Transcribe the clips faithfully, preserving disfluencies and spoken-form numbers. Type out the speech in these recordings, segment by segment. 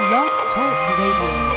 Blog Talk Radio.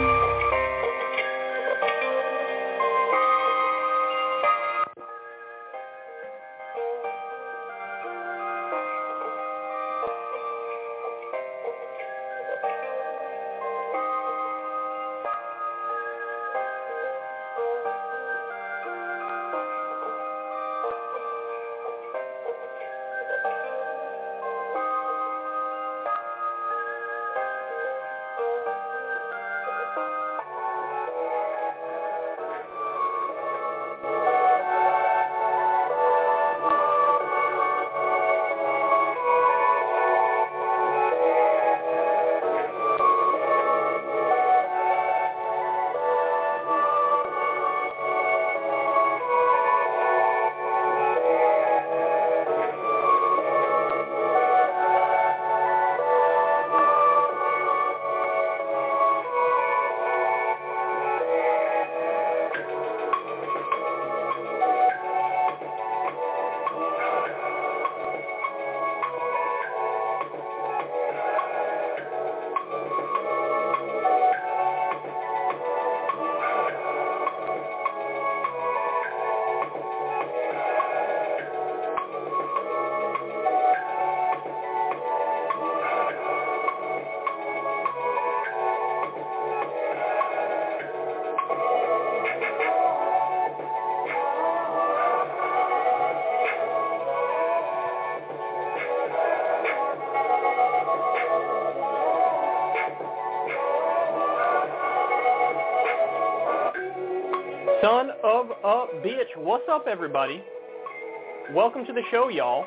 Son of a bitch. What's up, everybody? Welcome to the show, y'all.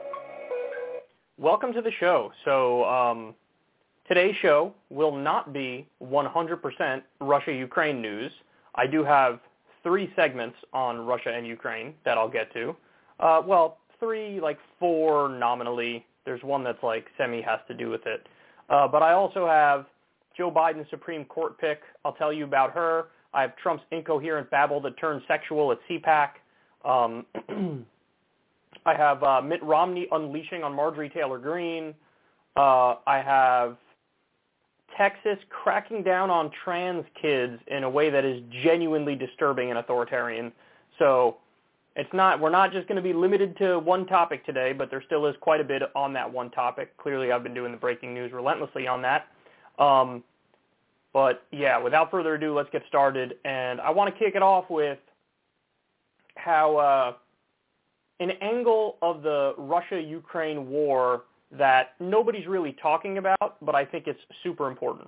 Welcome to the show. So um, today's show will not be one hundred percent Russia-Ukraine news. I do have three segments on Russia and Ukraine that I'll get to. Uh, well, three, like four nominally. There's one that's like semi has to do with it. Uh, but I also have Joe Biden's Supreme Court pick. I'll tell you about her. I have Trump's incoherent babble that turned sexual at CPAC. Um, I have uh, Mitt Romney unleashing on Marjorie Taylor Greene. Uh, I have Texas cracking down on trans kids in a way that is genuinely disturbing and authoritarian. So it's not, we're not just going to be limited to one topic today, but there still is quite a bit on that one topic. Clearly, I've been doing the breaking news relentlessly on that. Um, But, yeah, without further ado, let's get started. And I want to kick it off with how uh, an angle of the Russia-Ukraine war that nobody's really talking about, but I think it's super important.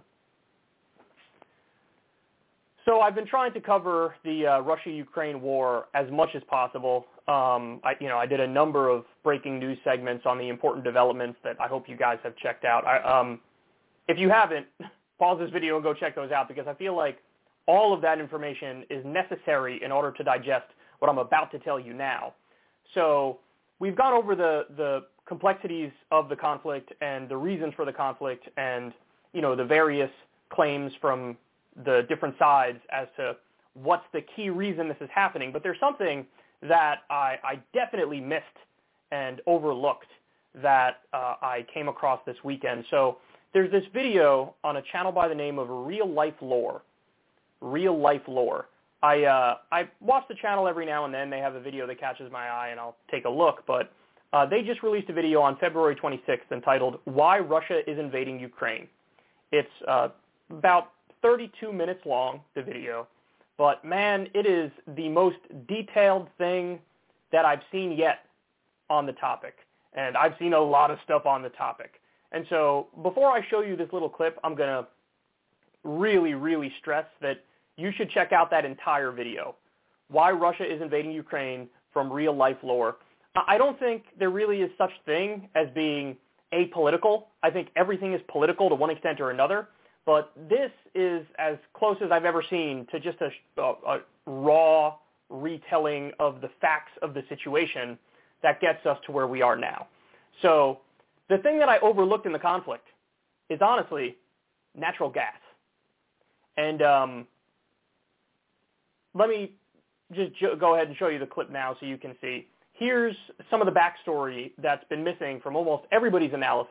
So I've been trying to cover the uh, Russia-Ukraine war as much as possible. Um, I, you know, I did a number of breaking news segments on the important developments that I hope you guys have checked out. I, um, if you haven't, pause this video and go check those out, because I feel like all of that information is necessary in order to digest what I'm about to tell you now. So we've gone over the, the complexities of the conflict and the reasons for the conflict and, you know, the various claims from the different sides as to what's the key reason this is happening. But there's something that I, I definitely missed and overlooked that uh, I came across this weekend. So there's this video on a channel by the name of Real Life Lore. Real Life Lore. I uh, I watch the channel every now and then. They have a video that catches my eye, and I'll take a look. But uh, they just released a video on February twenty-sixth entitled "Why Russia is Invading Ukraine." It's uh, about thirty-two minutes long, the video. But, man, it is the most detailed thing that I've seen yet on the topic. And I've seen a lot of stuff on the topic. And so before I show you this little clip, I'm going to really, really stress that you should check out that entire video, Why Russia is Invading Ukraine from Real Life Lore. I don't think there really is such thing as being apolitical. I think everything is political to one extent or another, but this is as close as I've ever seen to just a, a, a raw retelling of the facts of the situation that gets us to where we are now. So the thing that I overlooked in the conflict is honestly natural gas. And um, let me just jo- go ahead and show you the clip now so you can see. Here's some of the backstory that's been missing from almost everybody's analysis,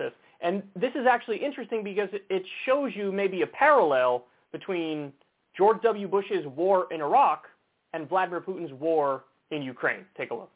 And this is actually interesting because it shows you maybe a parallel between George W. Bush's war in Iraq and Vladimir Putin's war in Ukraine. Take a look.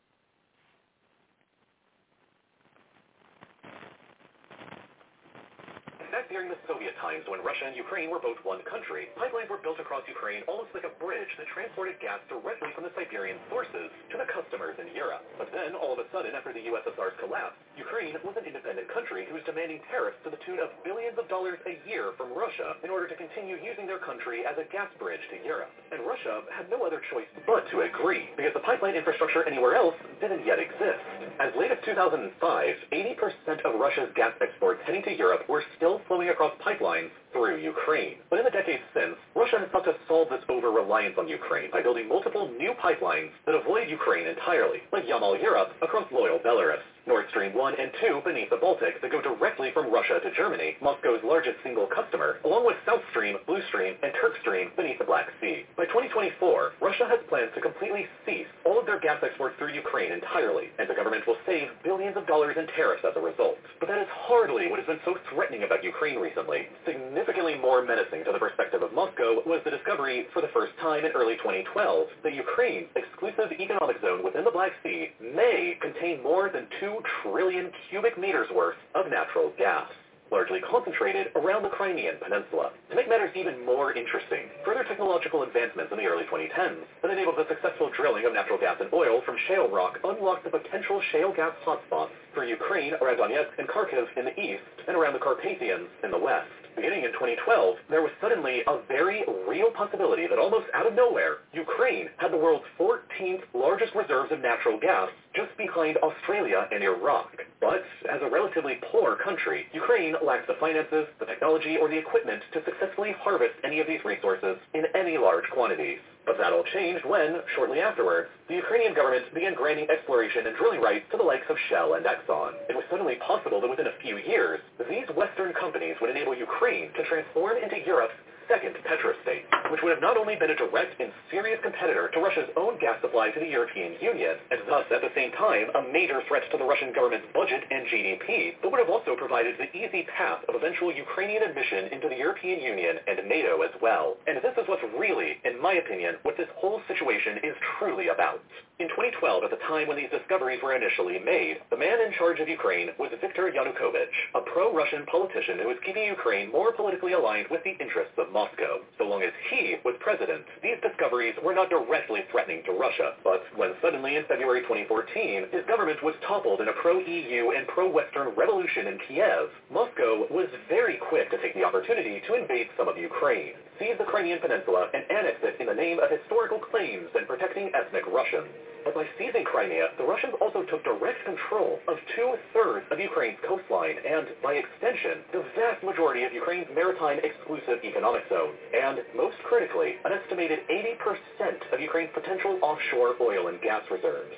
Back during the Soviet times, when Russia and Ukraine were both one country, pipelines were built across Ukraine almost like a bridge that transported gas directly from the Siberian sources to the customers in Europe. But then, all of a sudden, after the U S S R's collapse, Ukraine was an independent country who was demanding tariffs to the tune of billions of dollars a year from Russia in order to continue using their country as a gas bridge to Europe. And Russia had no other choice but to agree, because the pipeline infrastructure anywhere else didn't yet exist. As late as two thousand five, eighty percent of Russia's gas exports heading to Europe were still flowing across pipelines through Ukraine. But in the decades since, Russia has sought to solve this over-reliance on Ukraine by building multiple new pipelines that avoid Ukraine entirely, like Yamal Europe across loyal Belarus, Nord Stream one and two beneath the Baltic that go directly from Russia to Germany, Moscow's largest single customer, along with South Stream, Blue Stream, and Turk Stream beneath the Black Sea. By twenty twenty-four, Russia has plans to completely cease all of their gas exports through Ukraine entirely, and the government will save billions of dollars in tariffs as a result. But that is hardly what has been so threatening about Ukraine recently. Significantly more menacing to the perspective of Moscow was the discovery, for the first time in early twenty twelve, that Ukraine's exclusive economic zone within the Black Sea may contain more than two trillion cubic meters worth of natural gas, largely concentrated around the Crimean Peninsula. To make matters even more interesting, further technological advancements in the early twenty tens that enabled the successful drilling of natural gas and oil from shale rock unlocked the potential shale gas hotspots for Ukraine around Donetsk and Kharkiv in the east and around the Carpathians in the west. Beginning in twenty twelve, there was suddenly a very real possibility that almost out of nowhere, Ukraine had the world's fourteenth largest reserves of natural gas, just behind Australia and Iraq. But as a relatively poor country, Ukraine lacks the finances, the technology, or the equipment to successfully harvest any of these resources in any large quantities. But that all changed when, shortly afterwards, the Ukrainian government began granting exploration and drilling rights to the likes of Shell and Exxon. It was suddenly possible that within a few years, these Western companies would enable Ukraine to transform into Europe's second petrostate, which would have not only been a direct and serious competitor to Russia's own gas supply to the European Union, and thus at the same time a major threat to the Russian government's budget and G D P, but would have also provided the easy path of eventual Ukrainian admission into the European Union and NATO as well. And this is what's really, in my opinion, what this whole situation is truly about. In twenty twelve, at the time when these discoveries were initially made, the man in charge of Ukraine was Viktor Yanukovych, a pro-Russian politician who was keeping Ukraine more politically aligned with the interests of Moscow. So long as he was president, these discoveries were not directly threatening to Russia. But when suddenly in February twenty fourteen, his government was toppled in a pro-E U and pro-Western revolution in Kiev, Moscow was very quick to take the opportunity to invade some of Ukraine, seize the Crimean Peninsula, and annex it in the name of historical claims and protecting ethnic Russians. But by seizing Crimea, the Russians also took direct control of two-thirds of Ukraine's coastline and, by extension, the vast majority of Ukraine's maritime exclusive economic zone, and, most critically, an estimated eighty percent of Ukraine's potential offshore oil and gas reserves.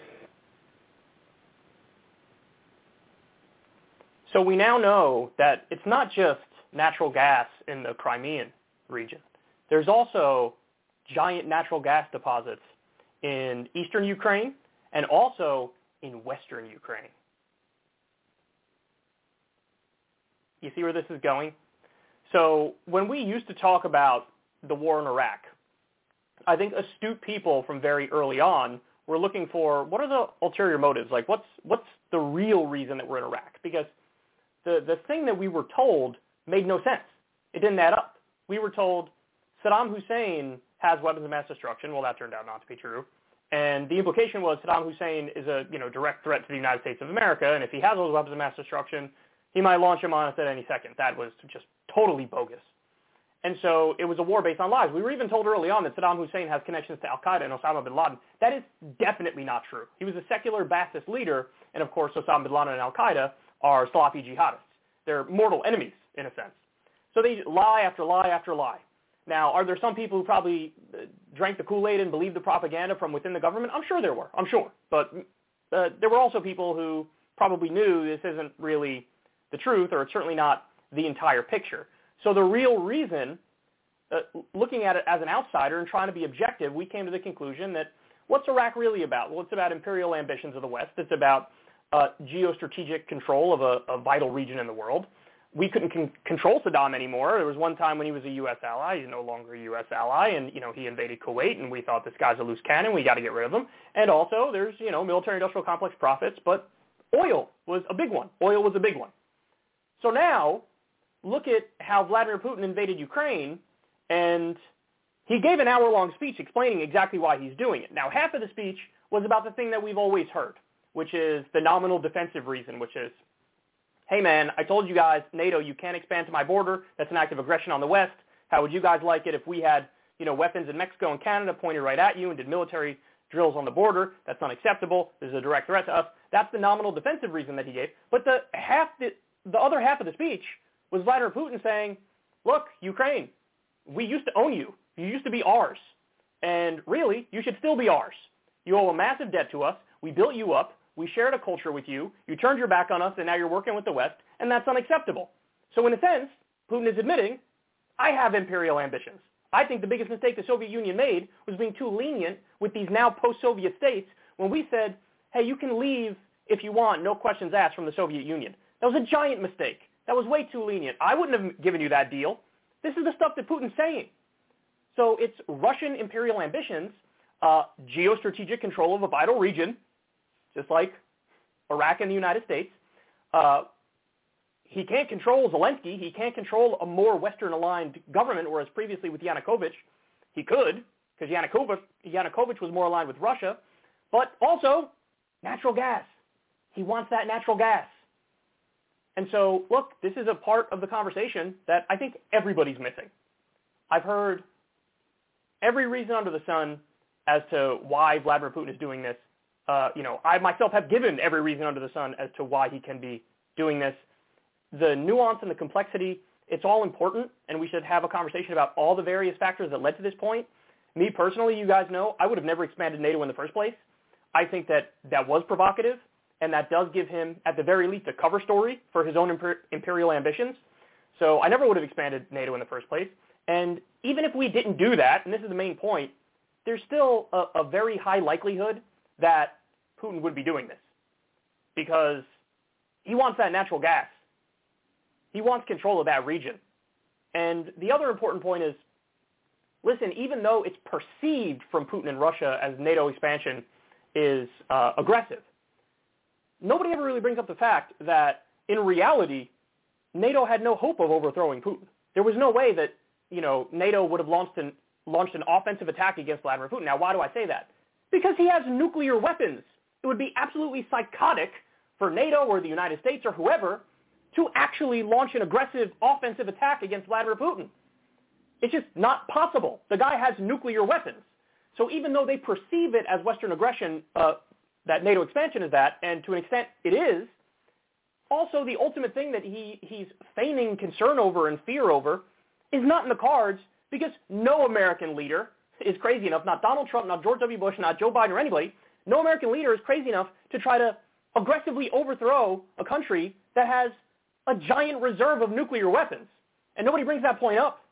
So we now know that it's not just natural gas in the Crimean region. There's also giant natural gas deposits in eastern Ukraine and also in western Ukraine. You see where this is going? So when we used to talk about the war in Iraq, I think astute people from very early on were looking for what are the ulterior motives? Like what's what's the real reason that we're in Iraq? Because the, the thing that we were told made no sense. It didn't add up. We were told Saddam Hussein has weapons of mass destruction. Well, that turned out not to be true. And the implication was Saddam Hussein is a you know direct threat to the United States of America, and if he has those weapons of mass destruction, he might launch them on us at any second. That was just totally bogus. And so it was a war based on lies. We were even told early on that Saddam Hussein has connections to Al-Qaeda and Osama bin Laden. That is definitely not true. He was a secular Ba'athist leader, and of course Osama bin Laden and Al-Qaeda are Salafi jihadists. They're mortal enemies, in a sense. So they lie after lie after lie. Now, are there some people who probably drank the Kool-Aid and believed the propaganda from within the government? I'm sure there were. I'm sure. But uh, there were also people who probably knew this isn't really the truth, or it's certainly not the entire picture. So the real reason, uh, looking at it as an outsider and trying to be objective, we came to the conclusion that what's Iraq really about? Well, it's about imperial ambitions of the West. It's about uh, geostrategic control of a, a vital region in the world. We couldn't con- control Saddam anymore. There was one time when he was a U S ally. He's no longer a U S ally, and, you know, he invaded Kuwait, and we thought this guy's a loose cannon. We got to get rid of him. And also, there's, you know, military-industrial complex profits, but oil was a big one. Oil was a big one. So now, look at how Vladimir Putin invaded Ukraine, and he gave an hour-long speech explaining exactly why he's doing it. Now, half of the speech was about the thing that we've always heard, which is the nominal defensive reason, which is, hey, man, I told you guys, NATO, you can't expand to my border. That's an act of aggression on the West. How would you guys like it if we had, you know, weapons in Mexico and Canada pointed right at you and did military drills on the border? That's unacceptable. This is a direct threat to us. That's the nominal defensive reason that he gave. But the half, the, the other half of the speech was Vladimir Putin saying, look, Ukraine, we used to own you. You used to be ours. And really, you should still be ours. You owe a massive debt to us. We built you up. We shared a culture with you. You turned your back on us, and now you're working with the West, and that's unacceptable. So in a sense, Putin is admitting, I have imperial ambitions. I think the biggest mistake the Soviet Union made was being too lenient with these now post-Soviet states when we said, hey, you can leave if you want, no questions asked from the Soviet Union. That was a giant mistake. That was way too lenient. I wouldn't have given you that deal. This is the stuff that Putin's saying. So it's Russian imperial ambitions, uh, geostrategic control of a vital region, just like Iraq and the United States. Uh, he can't control Zelensky. He can't control a more Western-aligned government, whereas previously with Yanukovych, he could, because Yanukovych, Yanukovych was more aligned with Russia. But also, natural gas. He wants that natural gas. And so, look, this is a part of the conversation that I think everybody's missing. I've heard every reason under the sun as to why Vladimir Putin is doing this. Uh, you know, I myself have given every reason under the sun as to why he can be doing this. The nuance and the complexity, it's all important, and we should have a conversation about all the various factors that led to this point. Me personally, you guys know, I would have never expanded NATO in the first place. I think that that was provocative, and that does give him, at the very least, a cover story for his own imper- imperial ambitions. So I never would have expanded NATO in the first place. And even if we didn't do that, and this is the main point, there's still a, a very high likelihood that Putin would be doing this because he wants that natural gas. He wants control of that region. And the other important point is, listen, even though it's perceived from Putin and Russia as NATO expansion is uh, aggressive, nobody ever really brings up the fact that in reality, NATO had no hope of overthrowing Putin. There was no way that, you know, NATO would have launched an, launched an offensive attack against Vladimir Putin. Now, why do I say that? Because he has nuclear weapons. It would be absolutely psychotic for NATO or the United States or whoever to actually launch an aggressive offensive attack against Vladimir Putin. It's just not possible. The guy has nuclear weapons. So even though they perceive it as Western aggression, uh, that NATO expansion is that, and to an extent it is, also the ultimate thing that he, he's feigning concern over and fear over is not in the cards because no American leader is crazy enough, not Donald Trump, not George W. Bush, not Joe Biden or anybody, no American leader is crazy enough to try to aggressively overthrow a country that has a giant reserve of nuclear weapons. And nobody brings that point up.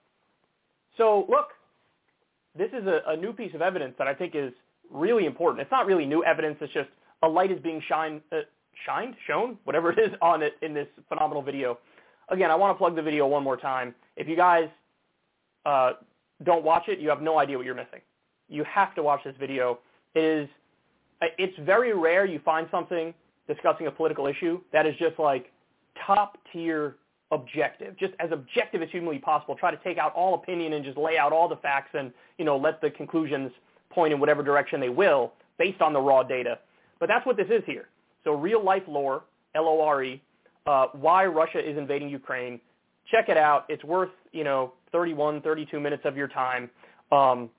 So, look, this is a, a new piece of evidence that I think is really important. It's not really new evidence. It's just a light is being shine, uh, shined, shown, whatever it is, on it in this phenomenal video. Again, I want to plug the video one more time. If you guys uh, don't watch it, you have no idea what you're missing. You have to watch this video. It is, it's very rare you find something discussing a political issue that is just like top-tier objective, just as objective as humanly possible. Try to take out all opinion and just lay out all the facts and, you know, let the conclusions point in whatever direction they will based on the raw data. But that's what this is here. So real-life lore, L O R E, uh, why Russia is invading Ukraine. Check it out. It's worth, you know, thirty-one, thirty-two minutes of your time. Um,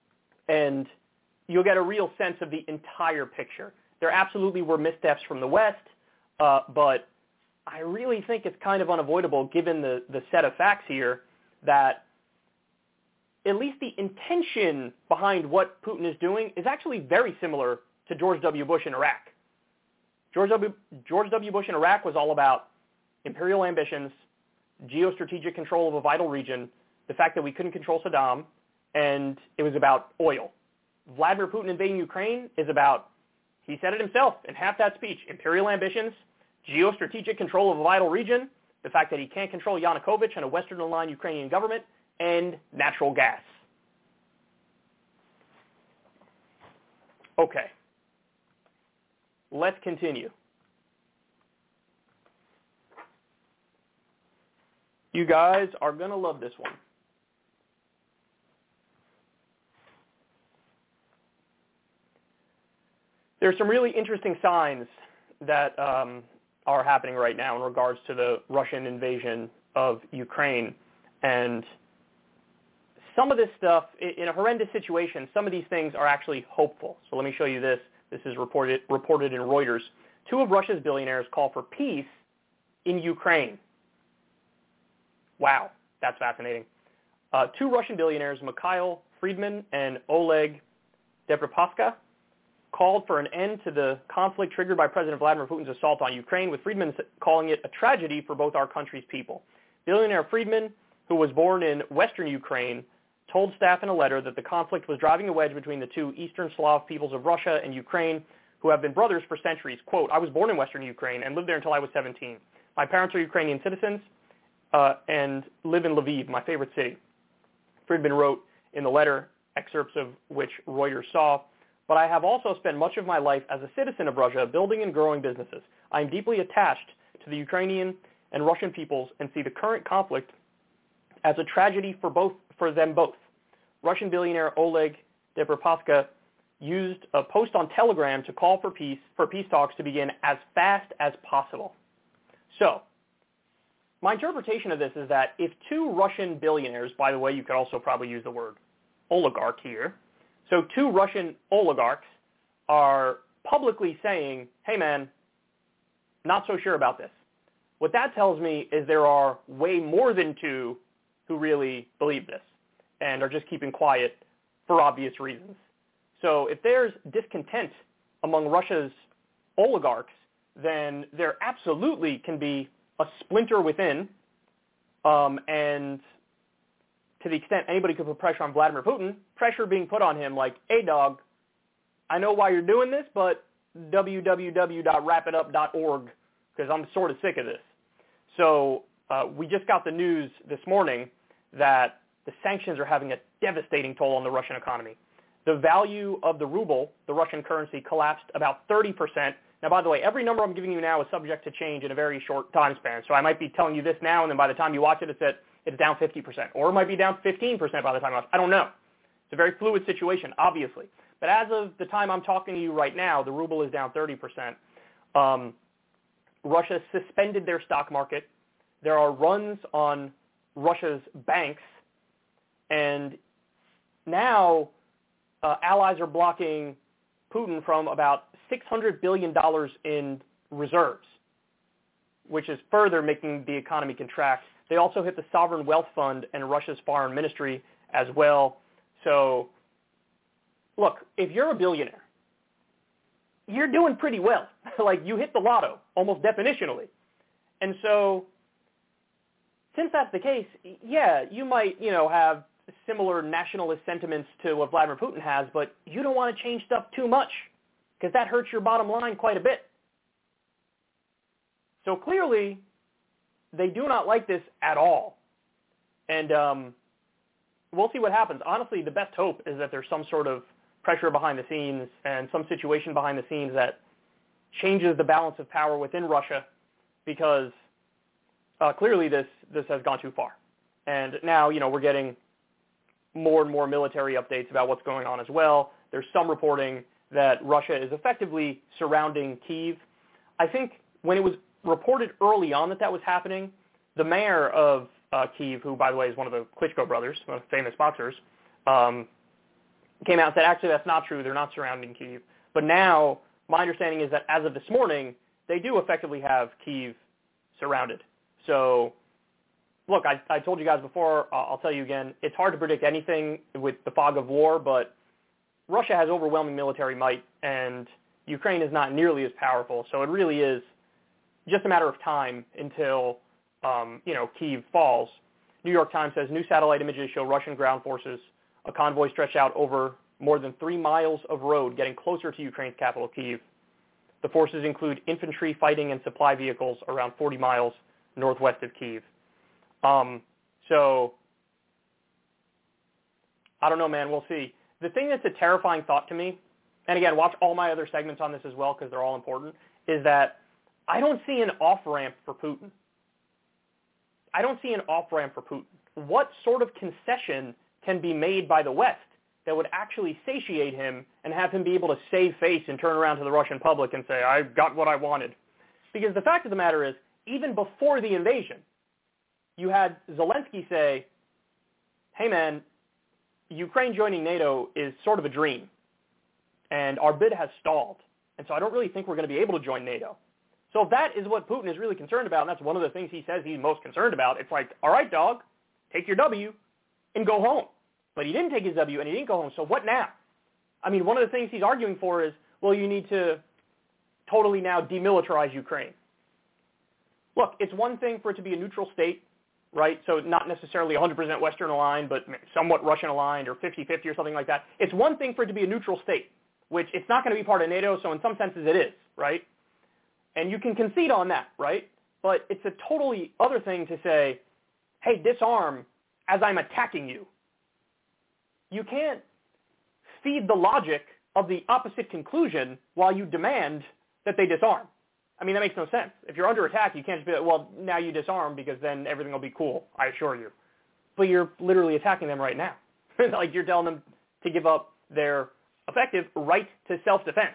and you'll get a real sense of the entire picture. There absolutely were missteps from the West, uh, but I really think it's kind of unavoidable given the, the set of facts here that at least the intention behind what Putin is doing is actually very similar to George W. Bush in Iraq. George W. George W. Bush in Iraq was all about imperial ambitions, geostrategic control of a vital region, the fact that we couldn't control Saddam, and it was about oil. Vladimir Putin invading Ukraine is about He said it himself in half that speech. Imperial ambitions, geostrategic control of a vital region, the fact that he can't control Yanukovych and a Western-aligned Ukrainian government, and natural gas. Okay. Let's continue. You guys are going to love this one. There's some really interesting signs that um, are happening right now in regards to the Russian invasion of Ukraine. And some of this stuff, in a horrendous situation, some of these things are actually hopeful. So let me show you this. This is reported, reported in Reuters. Two of Russia's billionaires call for peace in Ukraine. Wow, that's fascinating. Uh, two Russian billionaires, Mikhail Friedman and Oleg Deripaska, called for an end to the conflict triggered by President Vladimir Putin's assault on Ukraine, with Friedman calling it a tragedy for both our country's people. Billionaire Friedman, who was born in western Ukraine, told staff in a letter that the conflict was driving a wedge between the two Eastern Slav peoples of Russia and Ukraine, who have been brothers for centuries. Quote, I was born in western Ukraine and lived there until I was seventeen. My parents are Ukrainian citizens uh, and live in Lviv, my favorite city. Friedman wrote in the letter, excerpts of which Reuters saw, but I have also spent much of my life as a citizen of Russia building and growing businesses. I am deeply attached to the Ukrainian and Russian peoples and see the current conflict as a tragedy for both for them both. Russian billionaire Oleg Deripaska used a post on Telegram to call for peace for peace talks to begin as fast as possible. So, my interpretation of this is that if two Russian billionaires, by the way, you could also probably use the word oligarch here, so two Russian oligarchs are publicly saying, hey man, not so sure about this. What that tells me is there are way more than two who really believe this and are just keeping quiet for obvious reasons. So if there's discontent among Russia's oligarchs, then there absolutely can be a splinter within, um, and to the extent anybody could put pressure on Vladimir Putin, pressure being put on him like, hey dog, I know why you're doing this, but w w w dot wrap it up dot org, because I'm sort of sick of this. So uh, we just got the news this morning that the sanctions are having a devastating toll on the Russian economy. The value of the ruble, the Russian currency, collapsed about thirty percent. Now, by the way, every number I'm giving you now is subject to change in a very short time span. So I might be telling you this now, and then by the time you watch it, it's at it's down fifty percent. Or it might be down fifteen percent by the time I watch it. I don't know. It's a very fluid situation, obviously. But as of the time I'm talking to you right now, the ruble is down thirty percent. Um, Russia suspended their stock market. There are runs on Russia's banks. And now uh, allies are blocking Putin from about six hundred billion dollars in reserves, which is further making the economy contract. They also hit the Sovereign Wealth Fund and Russia's foreign ministry as well. So, look, if you're a billionaire, you're doing pretty well. Like, you hit the lotto, almost definitionally. And so, since that's the case, yeah, you might, you know, have similar nationalist sentiments to what Vladimir Putin has, but you don't want to change stuff too much because that hurts your bottom line quite a bit. So clearly, they do not like this at all. And um, we'll see what happens. Honestly, the best hope is that there's some sort of pressure behind the scenes and some situation behind the scenes that changes the balance of power within Russia, because uh, clearly this, this has gone too far. And now, you know, we're getting more and more military updates about what's going on as well. There's some reporting that Russia is effectively surrounding Kyiv. I think when it was reported early on that that was happening, the mayor of uh, Kyiv, who, by the way, is one of the Klitschko brothers, one of the famous boxers, um, came out and said, actually, that's not true. They're not surrounding Kyiv. But now, my understanding is that as of this morning, they do effectively have Kyiv surrounded. So, look, I, I told you guys before, uh, I'll tell you again, it's hard to predict anything with the fog of war, but Russia has overwhelming military might, and Ukraine is not nearly as powerful. So it really is just a matter of time until, um, you know, Kyiv falls. New York Times says new satellite images show Russian ground forces, a convoy stretched out over more than three miles of road, getting closer to Ukraine's capital, Kyiv. The forces include infantry fighting and supply vehicles around forty miles northwest of Kyiv. Um, so, I don't know, man. We'll see. The thing that's a terrifying thought to me, and again, watch all my other segments on this as well because they're all important, is that I don't see an off-ramp for Putin. I don't see an off-ramp for Putin. What sort of concession can be made by the West that would actually satiate him and have him be able to save face and turn around to the Russian public and say, I got what I wanted? Because the fact of the matter is, even before the invasion, you had Zelensky say, hey man, Ukraine joining NATO is sort of a dream, and our bid has stalled, and so I don't really think we're going to be able to join NATO. So if that is what Putin is really concerned about, and that's one of the things he says he's most concerned about, it's like, all right, dog, take your W and go home. But he didn't take his W and he didn't go home, so what now? I mean, one of the things he's arguing for is, well, you need to totally now demilitarize Ukraine. Look, it's one thing for it to be a neutral state, right? So not necessarily one hundred percent Western aligned, but somewhat Russian aligned or fifty-fifty or something like that. It's one thing for it to be a neutral state, which it's not going to be part of NATO, so in some senses it is, right? And you can concede on that, right? But it's a totally other thing to say, hey, disarm as I'm attacking you. You can't feed the logic of the opposite conclusion while you demand that they disarm. I mean, that makes no sense. If you're under attack, you can't just be like, well, now you disarm because then everything will be cool, I assure you. But you're literally attacking them right now. Like you're telling them to give up their effective right to self-defense.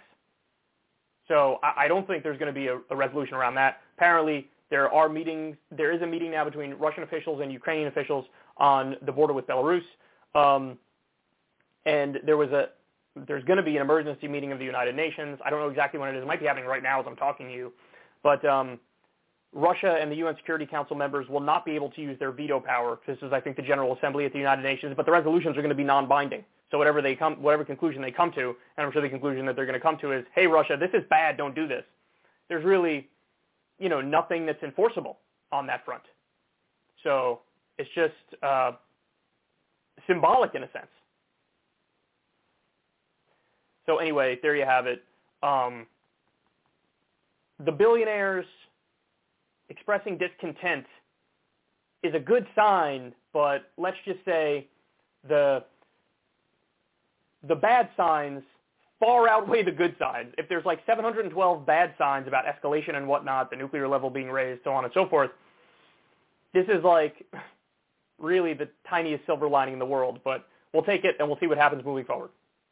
So I, I don't think there's going to be a, a resolution around that. Apparently, there are meetings. There is a meeting now between Russian officials and Ukrainian officials on the border with Belarus. Um, and there was a, there's going to be an emergency meeting of the United Nations. I don't know exactly when it is. It might be happening right now as I'm talking to you. But um, Russia and the U N Security Council members will not be able to use their veto power. This is, I think, the General Assembly at the United Nations. But the resolutions are going to be non-binding. So whatever they come, whatever conclusion they come to, and I'm sure the conclusion that they're going to come to is, hey, Russia, this is bad. Don't do this. There's really, you know, nothing that's enforceable on that front. So it's just uh, symbolic in a sense. So anyway, there you have it. Um, the billionaires expressing discontent is a good sign, but let's just say the the bad signs far outweigh the good signs. If there's like seven hundred twelve bad signs about escalation and whatnot, the nuclear level being raised, so on and so forth, this is like really the tiniest silver lining in the world. But we'll take it and we'll see what happens moving forward.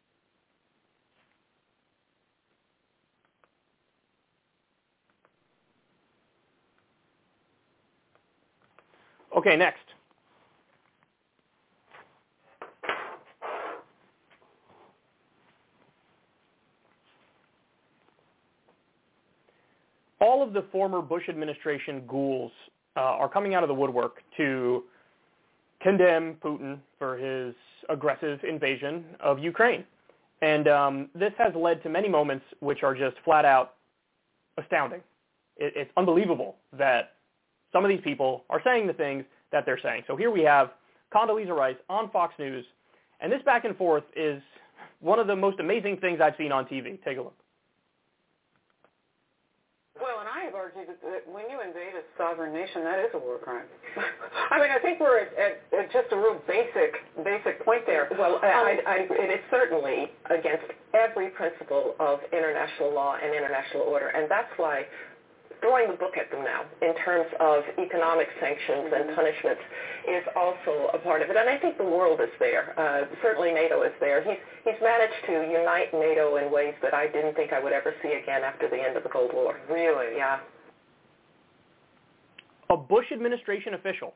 Okay, next. All of the former Bush administration ghouls uh, are coming out of the woodwork to condemn Putin for his aggressive invasion of Ukraine. And um, this has led to many moments which are just flat out astounding. It, it's unbelievable that some of these people are saying the things that they're saying. So here we have Condoleezza Rice on Fox News, and this back and forth is one of the most amazing things I've seen on T V. Take a look. Well, and I have argued that, that when you invade a sovereign nation, that is a war crime. I mean, I think we're at, at, at just a real basic, basic point there. Well, I, I, I, it is certainly against every principle of international law and international order, and that's why throwing the book at them now in terms of economic sanctions mm-hmm. and punishments is also a part of it. And I think the world is there. Uh, certainly NATO is there. He's, he's managed to unite NATO in ways that I didn't think I would ever see again after the end of the Cold War. Really? Yeah. A Bush administration official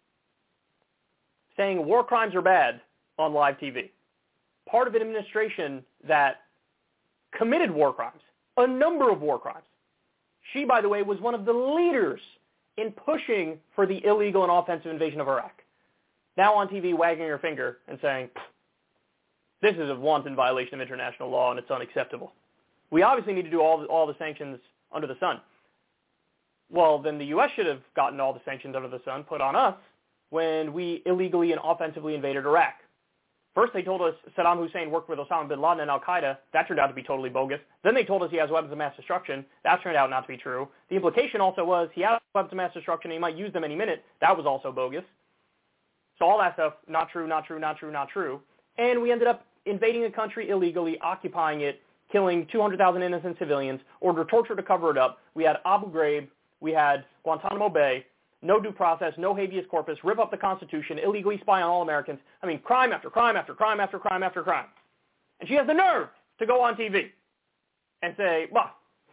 saying war crimes are bad on live T V. Part of an administration that committed war crimes, a number of war crimes. She, by the way, was one of the leaders in pushing for the illegal and offensive invasion of Iraq. Now on T V wagging her finger and saying, this is a wanton violation of international law and it's unacceptable. We obviously need to do all the, all the sanctions under the sun. Well, then the U S should have gotten all the sanctions under the sun put on us when we illegally and offensively invaded Iraq. First, they told us Saddam Hussein worked with Osama bin Laden and al-Qaeda. That turned out to be totally bogus. Then they told us he has weapons of mass destruction. That turned out not to be true. The implication also was he has weapons of mass destruction and he might use them any minute. That was also bogus. So all that stuff, not true, not true, not true, not true. And we ended up invading a country illegally, occupying it, killing two hundred thousand innocent civilians, ordered torture to cover it up. We had Abu Ghraib. We had Guantanamo Bay. No due process, no habeas corpus, rip up the Constitution, illegally spy on all Americans. I mean, crime after crime after crime after crime after crime. And she has the nerve to go on T V and say, well,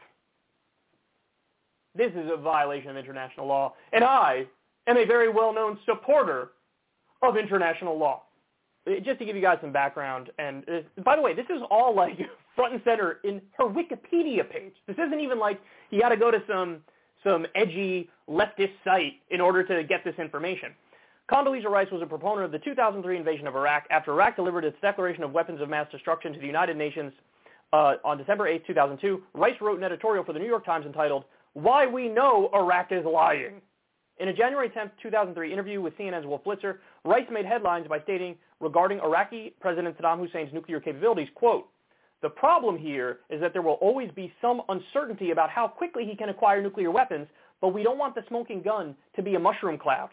this is a violation of international law, and I am a very well-known supporter of international law. Just to give you guys some background, and uh, by the way, this is all like front and center in her Wikipedia page. This isn't even like you got to go to some some edgy leftist site in order to get this information. Condoleezza Rice was a proponent of the two thousand three invasion of Iraq after Iraq delivered its declaration of weapons of mass destruction to the United Nations uh, on December eighth, two thousand two. Rice wrote an editorial for the New York Times entitled, "Why We Know Iraq is Lying." In a January tenth, two thousand three interview with C N N's Wolf Blitzer, Rice made headlines by stating regarding Iraqi President Saddam Hussein's nuclear capabilities, quote, "The problem here is that there will always be some uncertainty about how quickly he can acquire nuclear weapons, but we don't want the smoking gun to be a mushroom cloud."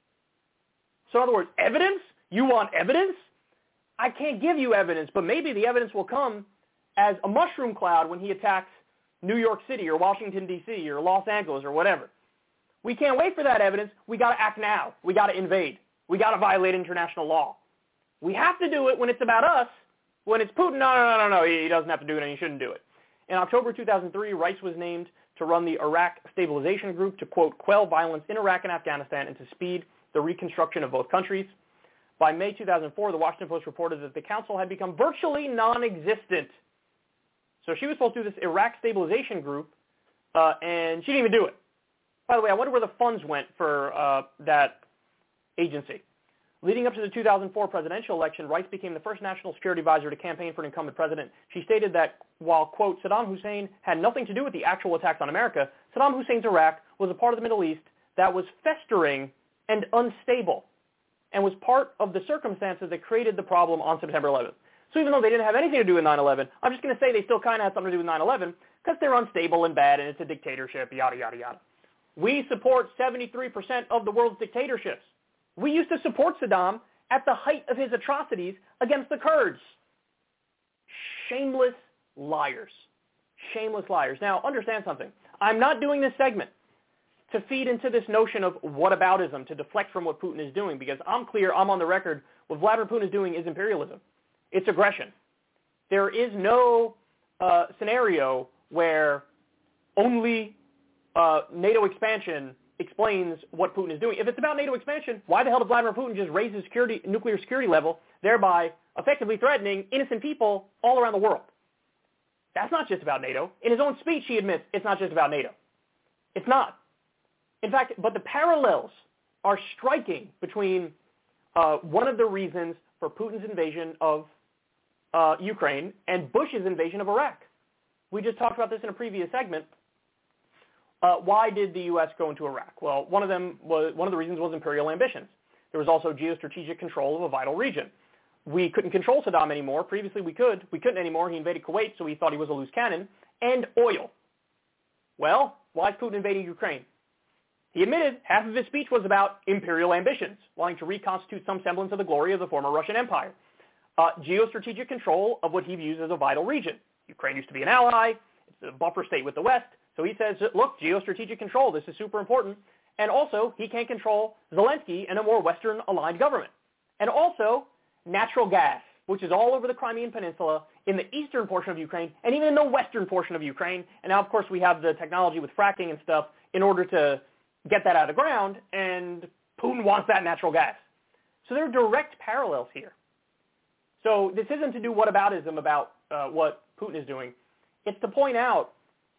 So in other words, evidence? You want evidence? I can't give you evidence, but maybe the evidence will come as a mushroom cloud when he attacks New York City or Washington, D C or Los Angeles or whatever. We can't wait for that evidence. We got to act now. We got to invade. We got to violate international law. We have to do it when it's about us. When it's Putin, no, no, no, no, no, he doesn't have to do it and he shouldn't do it. In October two thousand three, Rice was named to run the Iraq Stabilization Group to, quote, quell violence in Iraq and Afghanistan and to speed the reconstruction of both countries. By May two thousand four, the Washington Post reported that the council had become virtually non-existent. So she was supposed to do this Iraq Stabilization Group, uh, and she didn't even do it. By the way, I wonder where the funds went for uh, that agency. Leading up to the two thousand four presidential election, Rice became the first national security advisor to campaign for an incumbent president. She stated that while, quote, Saddam Hussein had nothing to do with the actual attacks on America, Saddam Hussein's Iraq was a part of the Middle East that was festering and unstable and was part of the circumstances that created the problem on September eleventh. So even though they didn't have anything to do with nine eleven, I'm just going to say they still kind of had something to do with nine eleven because they're unstable and bad and it's a dictatorship, yada, yada, yada. We support seventy-three percent of the world's dictatorships. We used to support Saddam at the height of his atrocities against the Kurds. Shameless liars. Shameless liars. Now, understand something. I'm not doing this segment to feed into this notion of whataboutism, to deflect from what Putin is doing, because I'm clear, I'm on the record, what Vladimir Putin is doing is imperialism. It's aggression. There is no uh, scenario where only uh, NATO expansion explains what Putin is doing. If it's about NATO expansion, why the hell did Vladimir Putin just raise his security, nuclear security level, thereby effectively threatening innocent people all around the world? That's not just about NATO. In his own speech, he admits it's not just about NATO. It's not. In fact, but the parallels are striking between uh, one of the reasons for Putin's invasion of uh, Ukraine and Bush's invasion of Iraq. We just talked about this in a previous segment. Uh, why did the U S go into Iraq? Well, one of them was one of the reasons was imperial ambitions. There was also geostrategic control of a vital region. We couldn't control Saddam anymore. Previously, we could. We couldn't anymore. He invaded Kuwait, so he thought he was a loose cannon. And oil. Well, why is Putin invading Ukraine? He admitted half of his speech was about imperial ambitions, wanting to reconstitute some semblance of the glory of the former Russian Empire. Uh, geostrategic control of what he views as a vital region. Ukraine used to be an ally. It's a buffer state with the West. So he says, look, geostrategic control, this is super important. And also, he can't control Zelensky and a more Western-aligned government. And also, natural gas, which is all over the Crimean Peninsula, in the eastern portion of Ukraine, and even in the western portion of Ukraine. And now, of course, we have the technology with fracking and stuff in order to get that out of the ground, and Putin wants that natural gas. So there are direct parallels here. So this isn't to do whataboutism about uh, what Putin is doing. It's to point out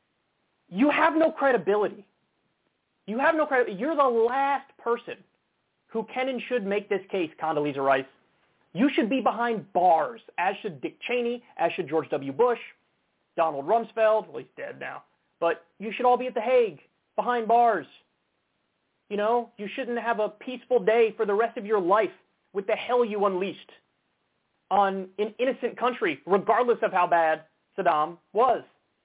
you have no credibility. You have no credibility. You're the last person who can and should make this case, Condoleezza Rice. You should be behind bars, as should Dick Cheney, as should George W. Bush, Donald Rumsfeld, well, he's dead now. But you should all be at The Hague, behind bars. You know, you shouldn't have a peaceful day for the rest of your life with the hell you unleashed on an innocent country, regardless of how bad Saddam was.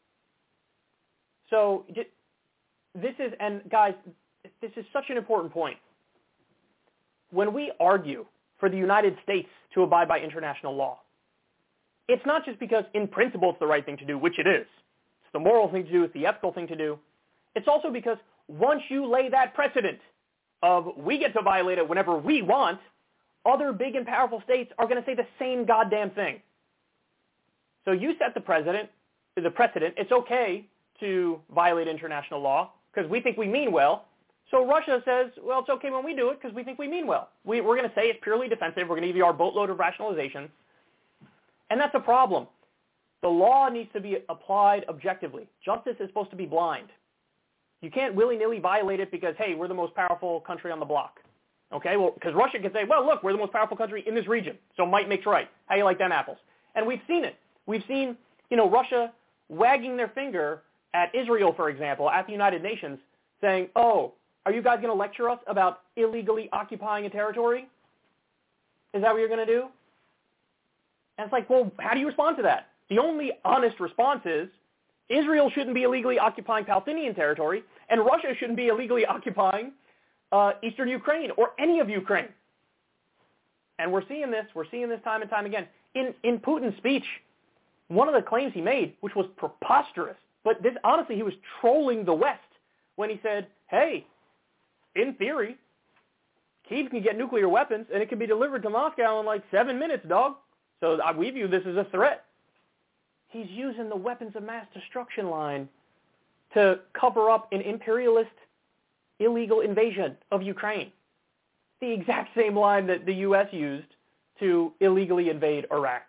So this is, and guys, this is such an important point. When we argue for the United States to abide by international law, it's not just because in principle it's the right thing to do, which it is. It's the moral thing to do, it's the ethical thing to do. It's also because once you lay that precedent of we get to violate it whenever we want, other big and powerful states are going to say the same goddamn thing. So you set the precedent, the precedent. It's okay to violate international law because we think we mean well. So Russia says, well, it's okay when we do it because we think we mean well. We, we're going to say it's purely defensive. We're going to give you our boatload of rationalizations. And that's a problem. The law needs to be applied objectively. Justice is supposed to be blind. You can't willy-nilly violate it because, hey, we're the most powerful country on the block. Okay, well, because Russia can say, well, look, we're the most powerful country in this region, so might makes right. How you like them apples? And we've seen it. We've seen, you know, Russia wagging their finger at Israel, for example, at the United Nations, saying, oh, are you guys going to lecture us about illegally occupying a territory? Is that what you're going to do? And it's like, well, how do you respond to that? The only honest response is Israel shouldn't be illegally occupying Palestinian territory, and Russia shouldn't be illegally occupying uh, eastern Ukraine or any of Ukraine. And we're seeing this. We're seeing this time and time again. In, in Putin's speech, one of the claims he made, which was preposterous, but this honestly, he was trolling the West when he said, hey, in theory, Kyiv can get nuclear weapons, and it can be delivered to Moscow in like seven minutes, dog. So uh, we view this as a threat. He's using the weapons of mass destruction line to cover up an imperialist, illegal invasion of Ukraine. The exact same line that the U S used to illegally invade Iraq.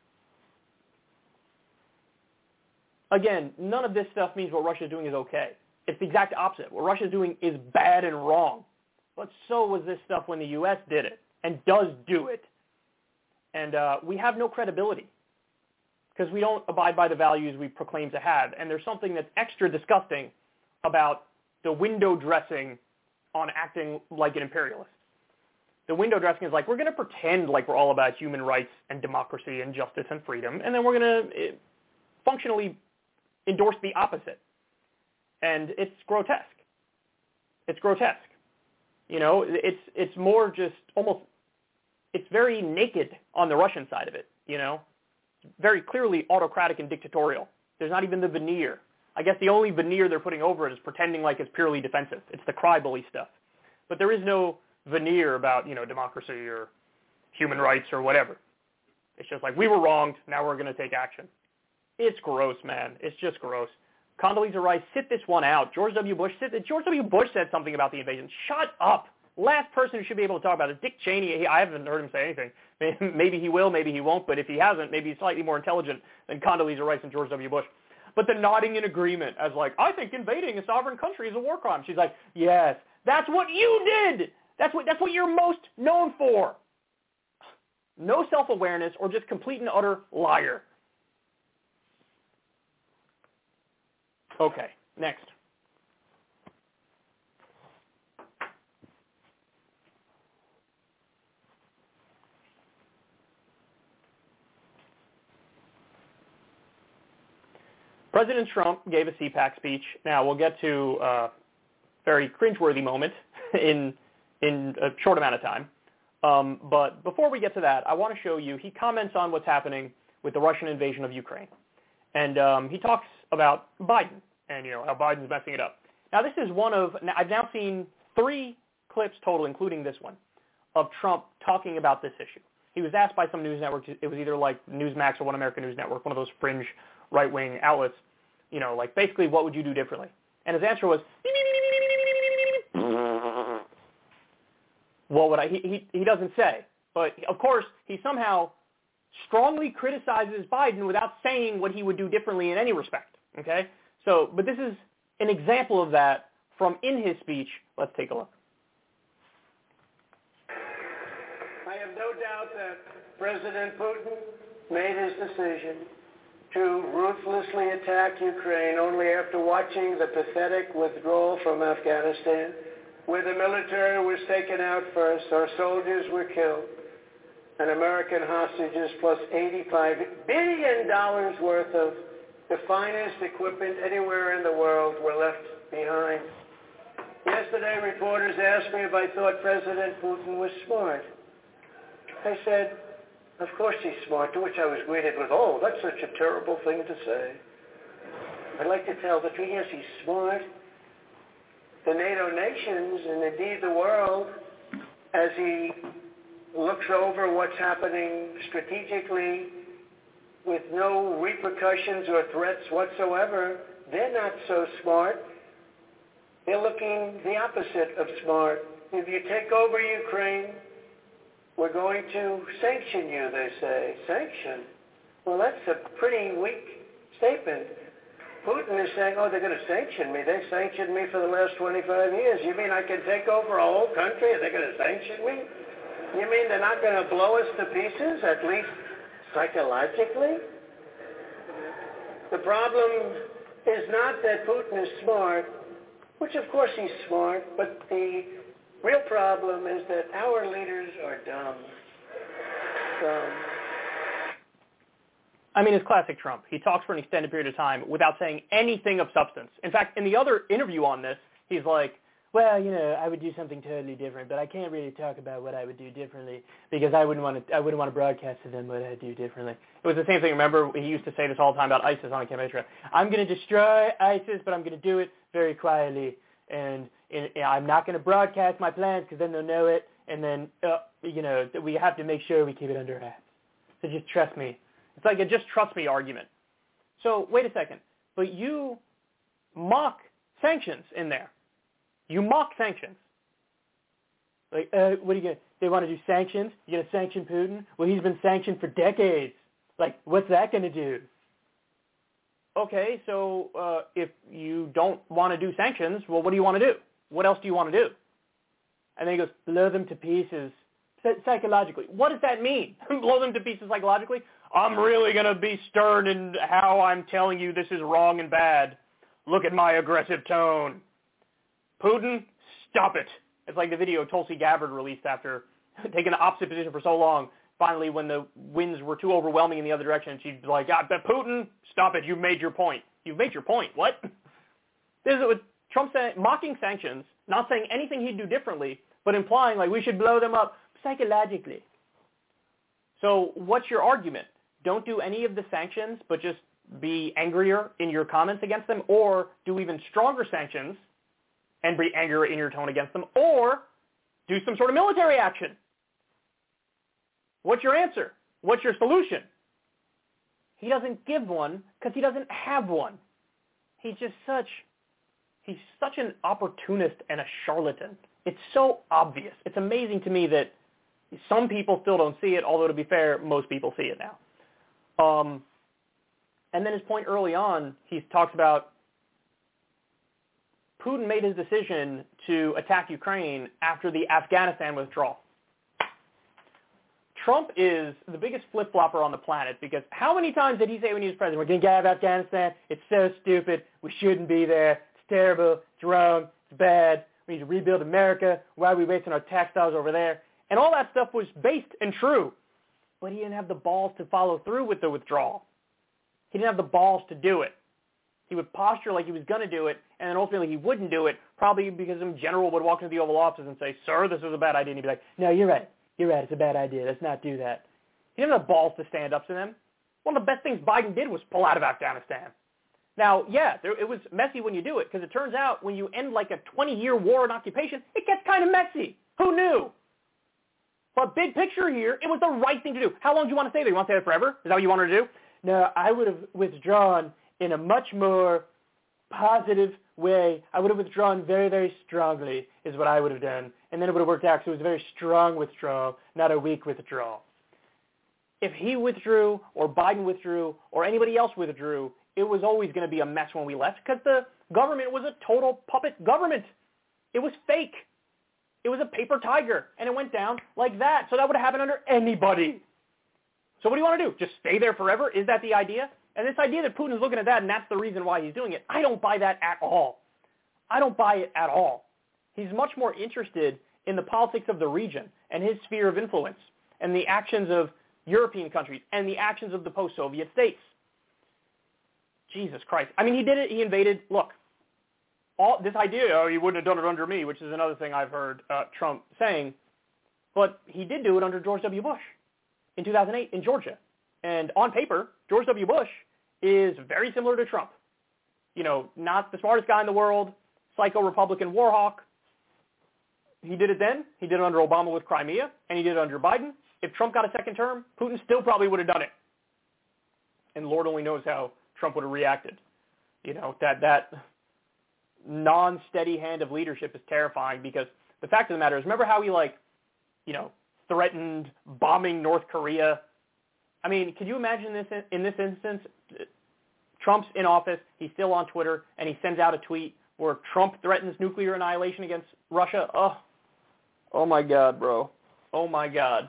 Again, none of this stuff means what Russia's doing is okay. It's the exact opposite. What Russia's doing is bad and wrong. But so was this stuff when the U S did it and does do it. And uh, we have no credibility because we don't abide by the values we proclaim to have. And there's something that's extra disgusting about the window dressing on acting like an imperialist. The window dressing is like, we're going to pretend like we're all about human rights and democracy and justice and freedom, and then we're going to uh, functionally endorse the opposite. And it's grotesque. It's grotesque. You know, it's it's more just almost, it's very naked on the Russian side of it, you know. Very clearly autocratic and dictatorial. There's not even the veneer. I guess the only veneer they're putting over it is pretending like it's purely defensive. It's the cry-bully stuff. But there is no veneer about, you know, democracy or human rights or whatever. It's just like, we were wronged, now we're going to take action. It's gross, man. It's just gross. Condoleezza Rice, sit this one out. George W. Bush, sit, George W. Bush said something about the invasion. Shut up. Last person who should be able to talk about it is Dick Cheney. He, I haven't heard him say anything. Maybe he will, maybe he won't, but if he hasn't, maybe he's slightly more intelligent than Condoleezza Rice and George W. Bush. But the nodding in agreement as like, I think invading a sovereign country is a war crime. She's like, yes, that's what you did. That's what, that's what you're most known for. No self-awareness or just complete and utter liar. Okay, next. President Trump gave a C PAC speech. Now, we'll get to a very cringeworthy moment in in a short amount of time. Um, but before we get to that, I want to show you, he comments on what's happening with the Russian invasion of Ukraine. And um, he talks about Biden and, you know, how Biden's messing it up. Now, this is one of, I've now seen three clips total, including this one, of Trump talking about this issue. He was asked by some news networks, it was either like Newsmax or One American News Network, one of those fringe right-wing outlets, you know, like basically what would you do differently? And his answer was, what would I, he, he, he doesn't say. But of course, he somehow strongly criticizes Biden without saying what he would do differently in any respect, okay? So, but this is an example of that from in his speech. Let's take a look. I have no doubt that President Putin made his decision to ruthlessly attack Ukraine only after watching the pathetic withdrawal from Afghanistan, where the military was taken out first, our soldiers were killed. and American hostages plus eighty-five billion dollars worth of the finest equipment anywhere in the world were left behind. Yesterday, reporters asked me if I thought President Putin was smart. I said, of course he's smart, to which I was greeted with, oh, that's such a terrible thing to say. I'd like to tell the truth, yes, he's smart. The NATO nations, and indeed the world, as he looks over what's happening strategically with no repercussions or threats whatsoever, they're not so smart. They're looking the opposite of smart. If you take over Ukraine, we're going to sanction you, they say. Sanction? Well, that's a pretty weak statement. Putin is saying, oh, they're going to sanction me. They sanctioned me for the last twenty-five years. You mean I can take over a whole country and they're going to sanction me? You mean they're not going to blow us to pieces, at least psychologically? The problem is not that Putin is smart, which of course he's smart, but the real problem is that our leaders are dumb. Dumb. I mean, it's classic Trump. He talks for an extended period of time without saying anything of substance. In fact, in the other interview on this, he's like, well, you know, I would do something totally different, but I can't really talk about what I would do differently because I wouldn't want to. I wouldn't want to broadcast to them what I'd do differently. It was the same thing. Remember, he used to say this all the time about ISIS on a campaign trail. I'm going to destroy ISIS, but I'm going to do it very quietly, and, and, and I'm not going to broadcast my plans because then they'll know it, and then uh, you know we have to make sure we keep it under wraps. So just trust me. It's like a just trust me argument. So wait a second, but you mock sanctions in there. You mock sanctions. Like, uh, what are you going to, they want to do sanctions? You're going to sanction Putin? Well, he's been sanctioned for decades. Like, what's that going to do? Okay, so uh, if you don't want to do sanctions, well, what do you want to do? What else do you want to do? And then he goes, blow them to pieces psychologically. What does that mean? Blow them to pieces psychologically? I'm really going to be stern in how I'm telling you this is wrong and bad. Look at my aggressive tone. Putin, stop it. It's like the video Tulsi Gabbard released after taking the opposite position for so long. Finally, when the winds were too overwhelming in the other direction, she's like, ah, Putin, stop it. You've made your point. You've made your point. What? This is what Trump saying, mocking sanctions, not saying anything he'd do differently, but implying like we should blow them up psychologically. So what's your argument? Don't do any of the sanctions, but just be angrier in your comments against them, or do even stronger sanctions and be angrier in your tone against them, or do some sort of military action. What's your answer? What's your solution? He doesn't give one because he doesn't have one. He's just such, he's such an opportunist and a charlatan. It's so obvious. It's amazing to me that some people still don't see it, although to be fair, most people see it now. Um, and then his point early on, he talks about Putin made his decision to attack Ukraine after the Afghanistan withdrawal. Trump is the biggest flip-flopper on the planet because how many times did he say when he was president, we're going to get out of Afghanistan, it's so stupid, we shouldn't be there, it's terrible, it's wrong, it's bad, we need to rebuild America, why are we wasting our tax dollars over there? And all that stuff was based and true, but he didn't have the balls to follow through with the withdrawal. He didn't have the balls to do it. He would posture like he was going to do it, and then ultimately he wouldn't do it, probably because some general would walk into the Oval Office and say, sir, this is a bad idea. And he'd be like, no, you're right. You're right. It's a bad idea. Let's not do that. He didn't have the balls to stand up to them. One of the best things Biden did was pull out of Afghanistan. Now, yeah, there, it was messy when you do it, because it turns out when you end like a twenty-year war and occupation, it gets kind of messy. Who knew? But big picture here, it was the right thing to do. How long do you want to stay there? You want to stay there forever? Is that what you wanted to do? No, I would have withdrawn in a much more positive way. I would have withdrawn very, very strongly is what I would have done. And then it would have worked out because it was a very strong withdrawal, not a weak withdrawal. If he withdrew or Biden withdrew or anybody else withdrew, it was always going to be a mess when we left because the government was a total puppet government. It was fake. It was a paper tiger, and it went down like that. So that would have happened under anybody. So what do you want to do? Just stay there forever? Is that the idea? And this idea that Putin's looking at that and that's the reason why he's doing it, I don't buy that at all. I don't buy it at all. He's much more interested in the politics of the region and his sphere of influence and the actions of European countries and the actions of the post-Soviet states. Jesus Christ. I mean, he did it. He invaded. Look, all this idea, oh, he wouldn't have done it under me, which is another thing I've heard uh, Trump saying. But he did do it under George W. Bush in two thousand eight in Georgia. And on paper, George W. Bush is very similar to Trump. You know, not the smartest guy in the world, psycho Republican war hawk. He did it then. He did it under Obama with Crimea, and he did it under Biden. If Trump got a second term, Putin still probably would have done it. And Lord only knows how Trump would have reacted. You know, that that non-steady hand of leadership is terrifying because the fact of the matter is, remember how he, like, you know, threatened bombing North Korea? I mean, could you imagine this in, in this instance? Trump's in office, he's still on Twitter, and he sends out a tweet where Trump threatens nuclear annihilation against Russia. Oh, oh my God, bro. Oh my God.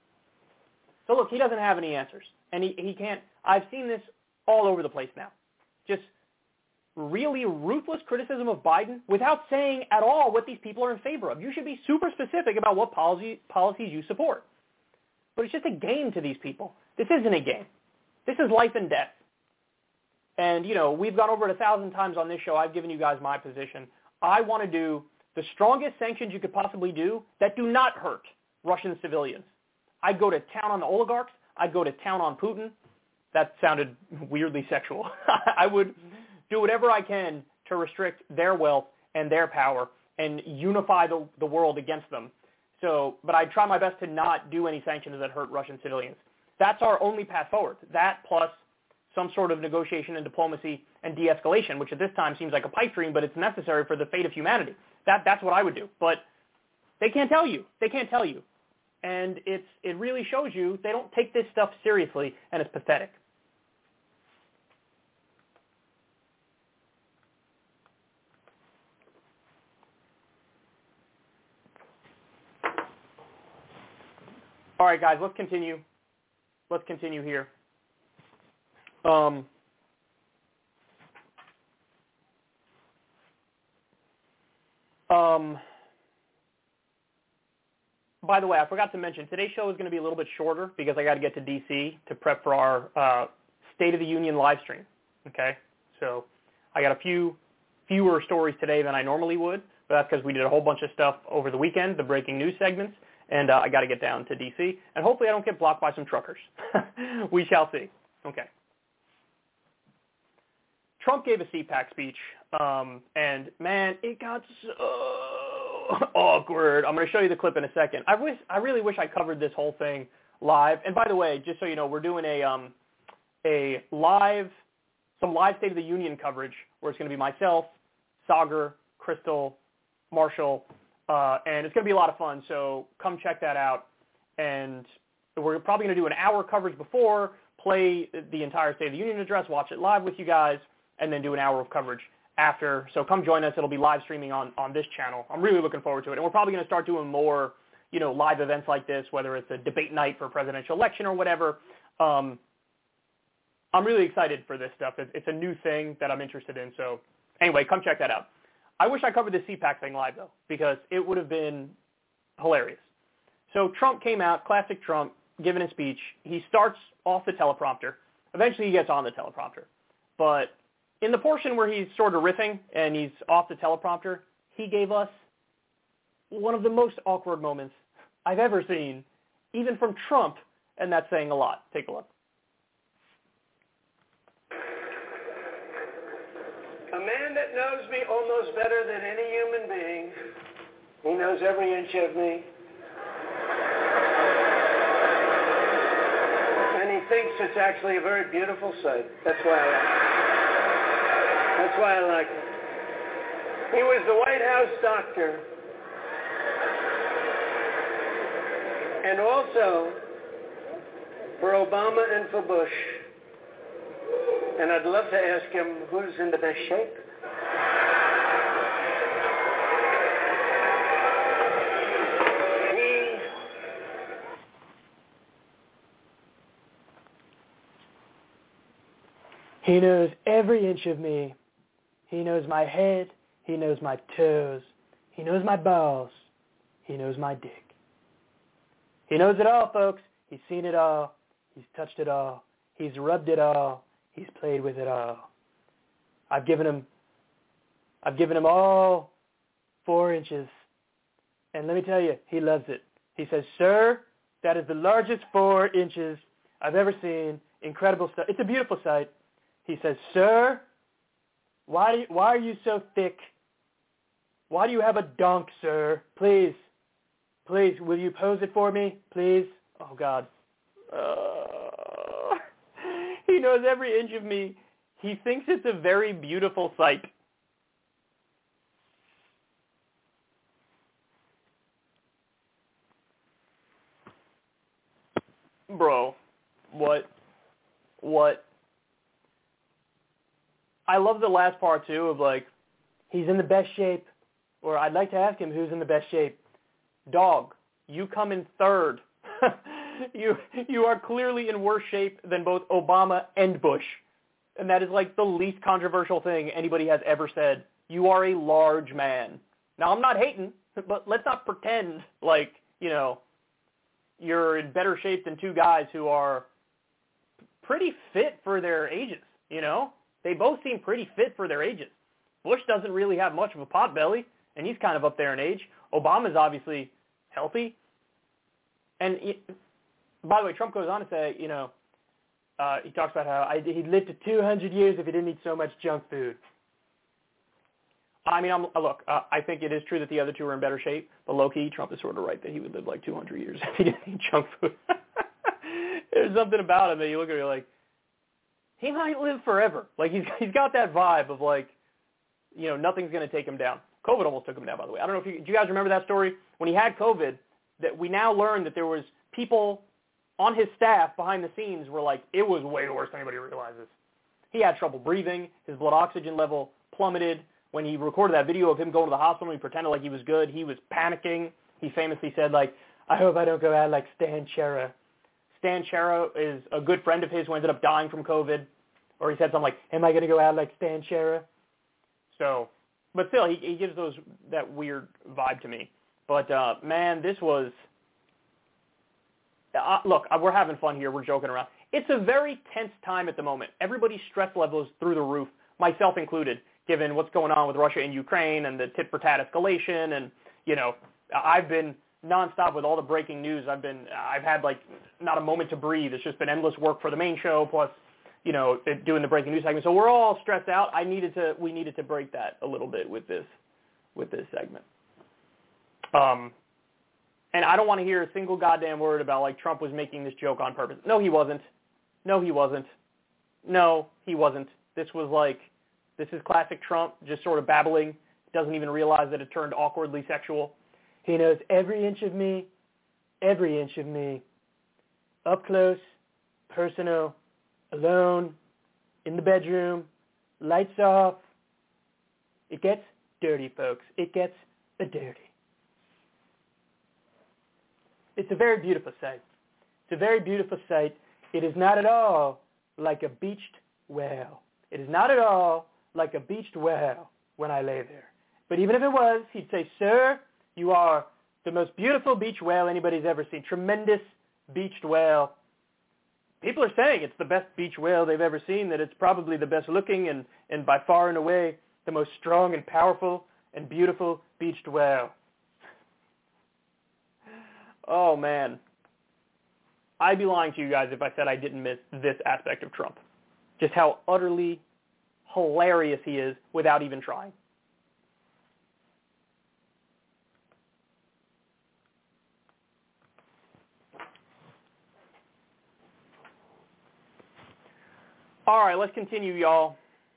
So look, he doesn't have any answers, and he, he can't. I've seen this all over the place now. Just really ruthless criticism of Biden without saying at all what these people are in favor of. You should be super specific about what policy, policies you support. But it's just a game to these people. This isn't a game. This is life and death. And, you know, we've gone over it a thousand times on this show. I've given you guys my position. I want to do the strongest sanctions you could possibly do that do not hurt Russian civilians. I'd go to town on the oligarchs. I'd go to town on Putin. That sounded weirdly sexual. I would do whatever I can to restrict their wealth and their power and unify the, the world against them. So, but I'd try my best to not do any sanctions that hurt Russian civilians. That's our only path forward. That plus some sort of negotiation and diplomacy and de-escalation, which at this time seems like a pipe dream, but it's necessary for the fate of humanity. That, that's what I would do. But they can't tell you. They can't tell you. And it's it really shows you they don't take this stuff seriously, and it's pathetic. All right, guys, let's continue. Let's continue here. Um, um, by the way, I forgot to mention, today's show is going to be a little bit shorter because I got to get to D C to prep for our uh, State of the Union live stream. Okay, so I got a few fewer stories today than I normally would, but that's because we did a whole bunch of stuff over the weekend, the breaking news segments, and uh, I got to get down to D C, and hopefully I don't get blocked by some truckers. We shall see. Okay. Trump gave a C PAC speech, um, and, man, it got so awkward. I'm going to show you the clip in a second. I wish, I really wish I covered this whole thing live. And by the way, just so you know, we're doing a um, a live, some live State of the Union coverage where it's going to be myself, Sagar, Crystal, Marshall, uh, and it's going to be a lot of fun. So come check that out. And we're probably going to do an hour coverage before, play the entire State of the Union address, watch it live with you guys, and then do an hour of coverage after. So come join us. It'll be live streaming on, on this channel. I'm really looking forward to it. And we're probably going to start doing more, you know, live events like this, whether it's a debate night for a presidential election or whatever. Um, I'm really excited for this stuff. It's, it's a new thing that I'm interested in. So anyway, come check that out. I wish I covered the C PAC thing live, though, because it would have been hilarious. So Trump came out, classic Trump, giving a speech. He starts off the teleprompter. Eventually he gets on the teleprompter. But in the portion where he's sort of riffing and he's off the teleprompter, he gave us one of the most awkward moments I've ever seen, even from Trump, and that's saying a lot. Take a look. A man that knows me almost better than any human being. He knows every inch of me. And he thinks it's actually a very beautiful sight. That's why I like it. That's why I like it. He was the White House doctor. And also for Obama and for Bush. And I'd love to ask him who's in the best shape. He, he knows every inch of me. He knows my head. He knows my toes. He knows my balls. He knows my dick. He knows it all, folks. He's seen it all. He's touched it all. He's rubbed it all. He's played with it all. I've given him, I've given him all four inches. And let me tell you, he loves it. He says, sir, that is the largest four inches I've ever seen. Incredible stuff. It's a beautiful sight. He says, sir, why, do you, why are you so thick? Why do you have a donk, sir? Please, please, will you pose it for me? Please? Oh, God. Uh, he knows every inch of me. He thinks it's a very beautiful sight. Bro, what? What? I love the last part, too, of like, he's in the best shape. Or I'd like to ask him who's in the best shape. Dog, you come in third. you you are clearly in worse shape than both Obama and Bush. And that is like the least controversial thing anybody has ever said. You are a large man. Now, I'm not hating, but let's not pretend like, you know, you're in better shape than two guys who are pretty fit for their ages, you know? They both seem pretty fit for their ages. Bush doesn't really have much of a pot belly, and he's kind of up there in age. Obama's obviously healthy. And, he, by the way, Trump goes on to say, you know, uh, he talks about how I, he'd live to two hundred years if he didn't eat so much junk food. I mean, I'm, look, uh, I think it is true that the other two are in better shape, but low-key, Trump is sort of right that he would live like two hundred years if he didn't eat junk food. There's something about him that you look at it like, he might live forever. Like, he's he's got that vibe of, like, you know, nothing's going to take him down. COVID almost took him down, by the way. I don't know if you, do you guys remember that story? When he had COVID, that we now learned that there was people on his staff behind the scenes were like, it was way worse than anybody realizes. He had trouble breathing. His blood oxygen level plummeted. When he recorded that video of him going to the hospital and he pretended like he was good, he was panicking. He famously said, like, I hope I don't go out like Stan Chera. Stan Chera is a good friend of his who ended up dying from COVID. Or he said something like, am I going to go out like Stan Chera? So, but still, he, he gives those that weird vibe to me. But, uh, man, this was, uh, look, we're having fun here. We're joking around. It's a very tense time at the moment. Everybody's stress level is through the roof, myself included, given what's going on with Russia and Ukraine and the tit-for-tat escalation. And, you know, I've been nonstop with all the breaking news. I've been, I've had, like, not a moment to breathe. It's just been endless work for the main show, plus, you know, doing the breaking news segment. So we're all stressed out. I needed to, we needed to break that a little bit with this, with this segment. Um, and I don't want to hear a single goddamn word about, like, Trump was making this joke on purpose. No, he wasn't. No, he wasn't. No, he wasn't. This was like, this is classic Trump, just sort of babbling. Doesn't even realize that it turned awkwardly sexual. He knows every inch of me, every inch of me, up close, personal, alone, in the bedroom, lights off. It gets dirty, folks. It gets dirty. It's a very beautiful sight. It's a very beautiful sight. It is not at all like a beached whale. It is not at all like a beached whale when I lay there. But even if it was, he'd say, sir, you are the most beautiful beach whale anybody's ever seen. Tremendous beached whale. People are saying it's the best beach whale they've ever seen, that it's probably the best looking and, and by far and away the most strong and powerful and beautiful beached whale. Oh, man. I'd be lying to you guys if I said I didn't miss this aspect of Trump. Just how utterly hilarious he is without even trying. All right, let's continue, y'all.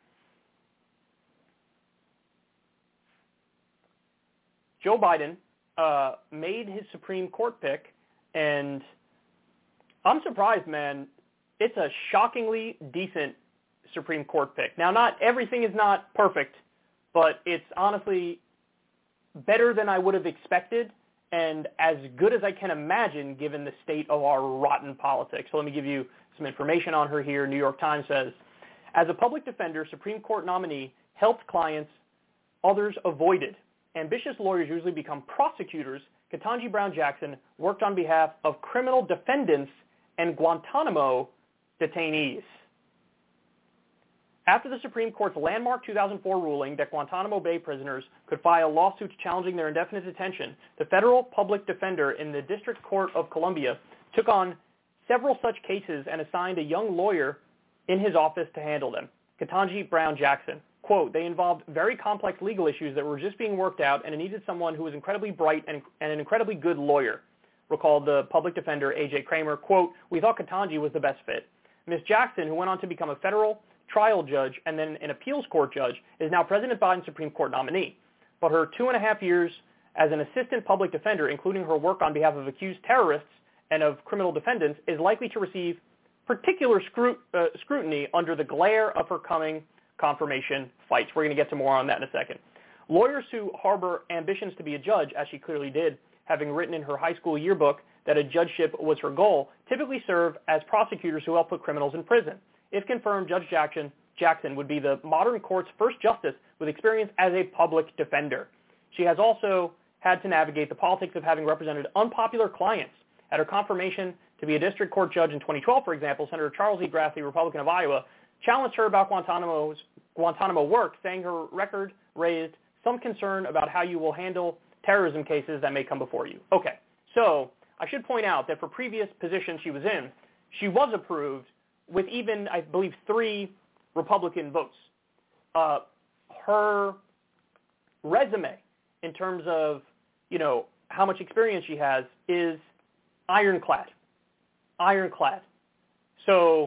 Joe Biden uh, made his Supreme Court pick, and I'm surprised, man. It's a shockingly decent Supreme Court pick. Now, not everything is not perfect, but it's honestly better than I would have expected and as good as I can imagine given the state of our rotten politics. So let me give you some information on her here. New York Times says, as a public defender, Supreme Court nominee helped clients others avoided. Ambitious lawyers usually become prosecutors Ketanji Brown Jackson worked on behalf of criminal defendants and Guantanamo detainees. After the Supreme Court's landmark two thousand four ruling that Guantanamo Bay prisoners could file lawsuits challenging their indefinite detention, the federal public defender in the District Court of Columbia took on several such cases and assigned a young lawyer in his office to handle them. Ketanji Brown Jackson, quote, they involved very complex legal issues that were just being worked out, and it needed someone who was incredibly bright and, and an incredibly good lawyer, recalled the public defender A J Kramer. Quote, we thought Ketanji was the best fit. Miz Jackson, who went on to become a federal trial judge and then an appeals court judge, is now President Biden's Supreme Court nominee. But her two and a half years as an assistant public defender, including her work on behalf of accused terrorists and of criminal defendants, is likely to receive particular scrut- uh, scrutiny under the glare of her coming confirmation fights. We're going to get to more on that in a second. Lawyers who harbor ambitions to be a judge, as she clearly did, having written in her high school yearbook that a judgeship was her goal, typically serve as prosecutors who help put criminals in prison. If confirmed, Judge Jackson, Jackson would be the modern court's first justice with experience as a public defender. She has also had to navigate the politics of having represented unpopular clients. At her confirmation to be a district court judge in twenty twelve, for example, Senator Charles E. Grassley, Republican of Iowa, challenged her about Guantanamo's Guantanamo work, saying her record raised some concern about how you will handle terrorism cases that may come before you. Okay, so I should point out that for previous positions she was in, she was approved with even, I believe, three Republican votes. Uh, her resume in terms of, you know, how much experience she has is ironclad. Ironclad. So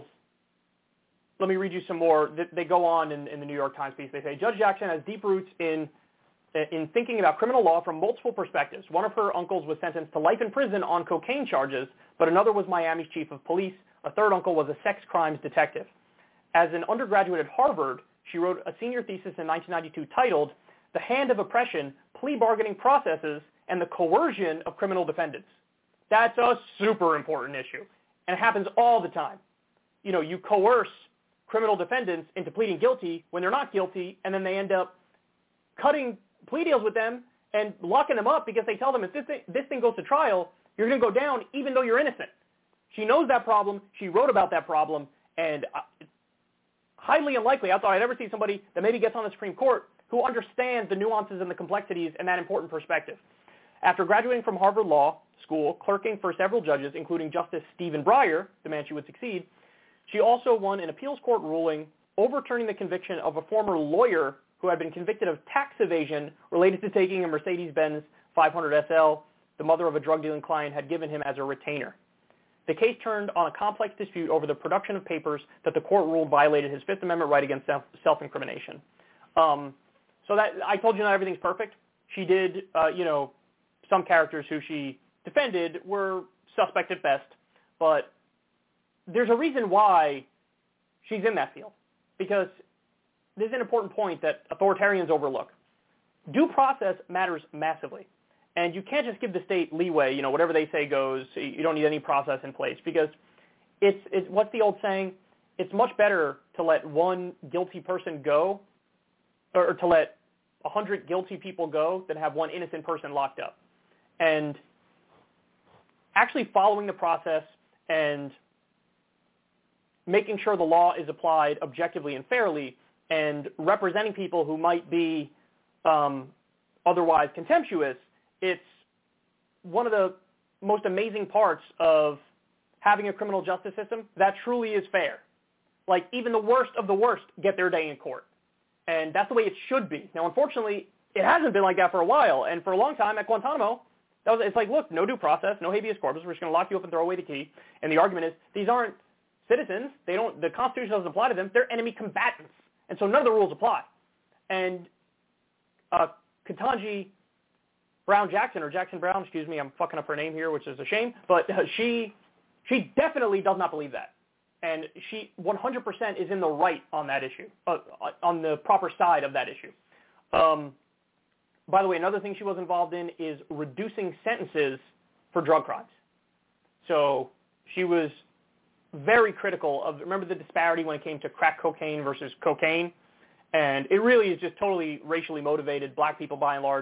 let me read you some more. They go on in, in the New York Times piece. They say, Judge Jackson has deep roots in in thinking about criminal law from multiple perspectives. One of her uncles was sentenced to life in prison on cocaine charges, but another was Miami's chief of police. A third uncle was a sex crimes detective. As an undergraduate at Harvard, she wrote a senior thesis in nineteen ninety-two titled The Hand of Oppression, Plea Bargaining Processes, and the Coercion of Criminal Defendants. That's a super important issue, and it happens all the time. You know, you coerce criminal defendants into pleading guilty when they're not guilty, and then they end up cutting plea deals with them and locking them up because they tell them if this thing, this thing goes to trial, you're going to go down even though you're innocent. She knows that problem. She wrote about that problem, and uh, highly unlikely, I thought I'd ever see somebody that maybe gets on the Supreme Court who understands the nuances and the complexities and that important perspective. After graduating from Harvard Law School, clerking for several judges, including Justice Stephen Breyer, the man she would succeed, she also won an appeals court ruling overturning the conviction of a former lawyer who had been convicted of tax evasion related to taking a Mercedes-Benz five hundred S L the mother of a drug-dealing client had given him as a retainer. The case turned on a complex dispute over the production of papers that the court ruled violated his Fifth Amendment right against self- self-incrimination. Um, so that I told you not everything's perfect. She did, uh, you know, some characters who she defended were suspect at best, but there's a reason why she's in that field, because this is an important point that authoritarians overlook. Due process matters massively, and you can't just give the state leeway, you know, whatever they say goes, you don't need any process in place, because it's, it's what's the old saying? It's much better to let one guilty person go, or to let a hundred guilty people go than have one innocent person locked up. And actually following the process and making sure the law is applied objectively and fairly and representing people who might be um, otherwise contemptuous, it's one of the most amazing parts of having a criminal justice system that truly is fair. Like, even the worst of the worst get their day in court. And that's the way it should be. Now, unfortunately, it hasn't been like that for a while. And for a long time at Guantanamo, that was, it's like, look, no due process, no habeas corpus. We're just going to lock you up and throw away the key. And the argument is these aren't citizens. They don't. The Constitution doesn't apply to them. They're enemy combatants. And so none of the rules apply. And uh, Ketanji Brown Jackson, or Jackson Brown, excuse me, I'm fucking up her name here, which is a shame. But uh, she she definitely does not believe that. And she one hundred percent is in the right on that issue, uh, on the proper side of that issue. Um, by the way, another thing she was involved in is reducing sentences for drug crimes. So she was very critical of, remember the disparity when it came to crack cocaine versus cocaine? And it really is just totally racially motivated. Black people, by and large,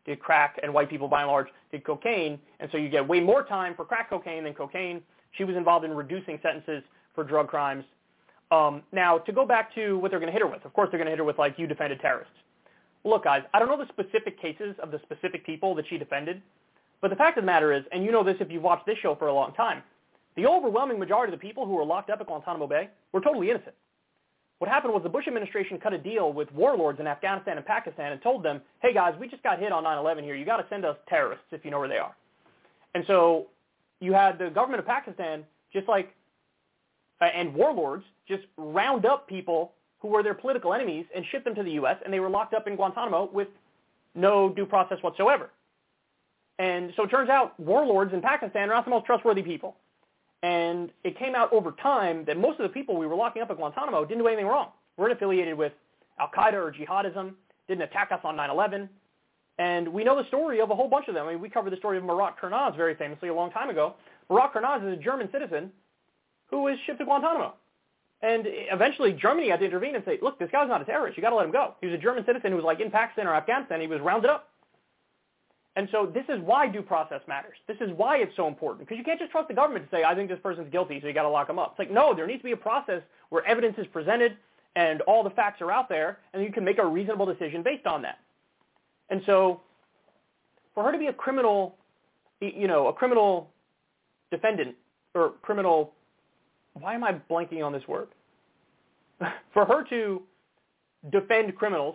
did crack, and white people by and large did cocaine. And so you get way more time for crack cocaine than cocaine. She was involved in reducing sentences for drug crimes. Um, now, to go back to what they're going to hit her with, of course they're going to hit her with, like, you defended terrorists. Look, guys, I don't know the specific cases of the specific people that she defended, but the fact of the matter is, and you know this if you've watched this show for a long time, the overwhelming majority of the people who were locked up at Guantanamo Bay were totally innocent. What happened was the Bush administration cut a deal with warlords in Afghanistan and Pakistan and told them, hey, guys, we just got hit on nine eleven here. You got to send us terrorists if you know where they are. And so you had the government of Pakistan just like, uh, and warlords just round up people who were their political enemies and ship them to the U S, and they were locked up in Guantanamo with no due process whatsoever. And so it turns out warlords in Pakistan are not the most trustworthy people. And it came out over time that most of the people we were locking up at Guantanamo didn't do anything wrong. Weren't affiliated with al-Qaeda or jihadism, didn't attack us on nine eleven. And we know the story of a whole bunch of them. I mean, we covered the story of Murat Kurnaz very famously a long time ago. Murat Kurnaz is a German citizen who was shipped to Guantanamo. And eventually Germany had to intervene and say, look, this guy's not a terrorist. You got to let him go. He was a German citizen who was like in Pakistan or Afghanistan. He was rounded up. And so this is why due process matters. This is why it's so important. Because you can't just trust the government to say, I think this person's guilty, so you got to lock him up. It's like, no, there needs to be a process where evidence is presented and all the facts are out there, and you can make a reasonable decision based on that. And so for her to be a criminal, you know, a criminal defendant, or criminal, why am I blanking on this word? For her to defend criminals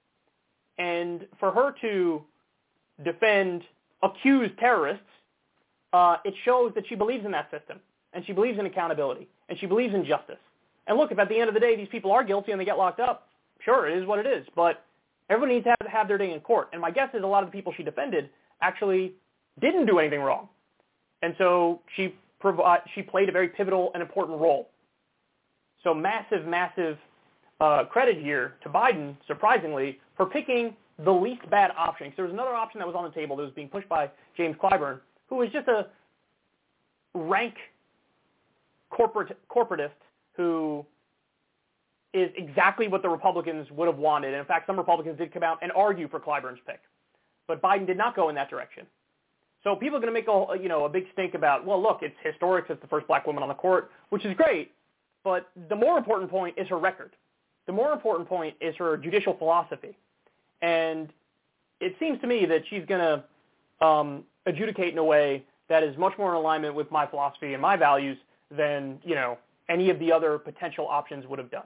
and for her to defend accused terrorists, uh, it shows that she believes in that system, and she believes in accountability, and she believes in justice. And look, if at the end of the day these people are guilty and they get locked up, sure, it is what it is, but everybody needs to have, have their day in court. And my guess is a lot of the people she defended actually didn't do anything wrong. And so she, provi- she played a very pivotal and important role. So massive, massive uh, credit here to Biden, surprisingly, for picking the least bad option. Because there was another option that was on the table that was being pushed by James Clyburn, who was just a rank corporate corporatist who is exactly what the Republicans would have wanted. And in fact, some Republicans did come out and argue for Clyburn's pick. But Biden did not go in that direction. So people are going to make a, you know, a big stink about, well, look, it's historic. It's the first black woman on the court, which is great. But the more important point is her record. The more important point is her judicial philosophy. And it seems to me that she's going to um, adjudicate in a way that is much more in alignment with my philosophy and my values than, you know, any of the other potential options would have done.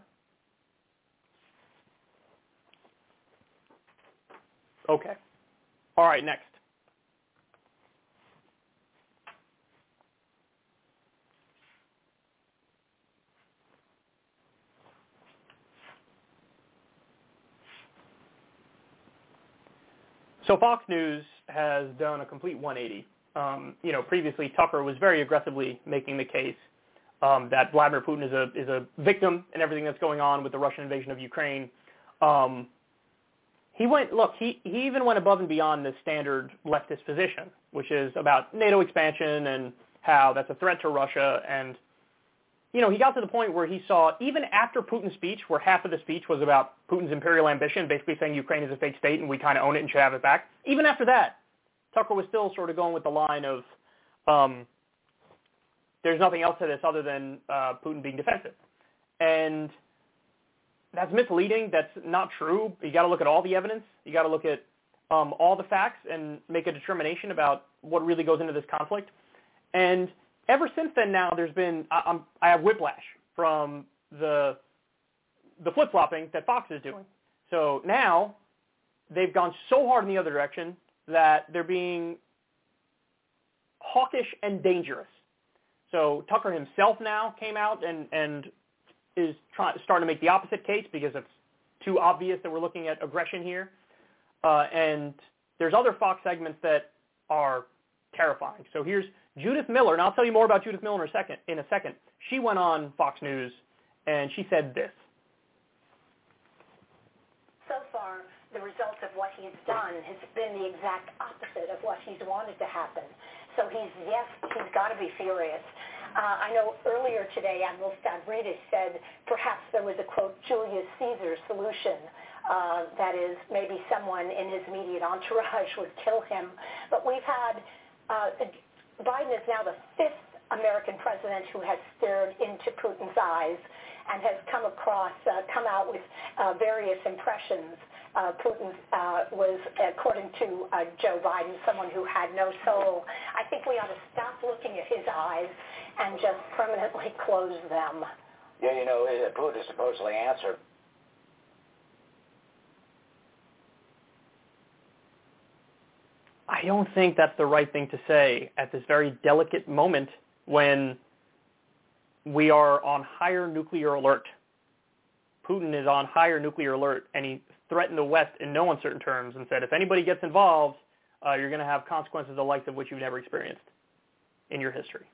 Okay. All right, next. So Fox News has done a complete one eighty. Um, you know, previously Tucker was very aggressively making the case um, that Vladimir Putin is a is a victim in everything that's going on with the Russian invasion of Ukraine. Um, he went look. He he even went above and beyond the standard leftist position, which is about NATO expansion and how that's a threat to Russia. And you know, he got to the point where he saw, even after Putin's speech, where half of the speech was about Putin's imperial ambition, basically saying Ukraine is a fake state and we kind of own it and should have it back. Even after that, Tucker was still sort of going with the line of, um, there's nothing else to this other than uh, Putin being defensive. And that's misleading. That's not true. You got to look at all the evidence. You got to look at um, all the facts and make a determination about what really goes into this conflict. And ever since then, now there's been I, I'm, I have whiplash from the the flip-flopping that Fox is doing. So now they've gone so hard in the other direction that they're being hawkish and dangerous. So Tucker himself now came out and and is trying starting to make the opposite case because it's too obvious that we're looking at aggression here. Uh, and there's other Fox segments that are terrifying. So here's Judith Miller, and I'll tell you more about Judith Miller in a second. In a second, she went on Fox News, and she said this. So far, the result of what he's done has been the exact opposite of what he's wanted to happen. So he's, yes, he's got to be furious. Uh, I know earlier today, Admiral Stavridis said perhaps there was a, quote, Julius Caesar solution Uh, that is, maybe someone in his immediate entourage would kill him. But we've had, uh, Biden is now the fifth American president who has stared into Putin's eyes and has come across, uh, come out with uh, various impressions. Uh, Putin uh, was, according to uh, Joe Biden, someone who had no soul. I think we ought to stop looking at his eyes and just permanently close them. Yeah, you know, Putin supposedly answered. I don't think that's the right thing to say at this very delicate moment when we are on higher nuclear alert. Putin is on higher nuclear alert, and he threatened the West in no uncertain terms and said, if anybody gets involved, uh, you're going to have consequences the likes of which you've never experienced in your history.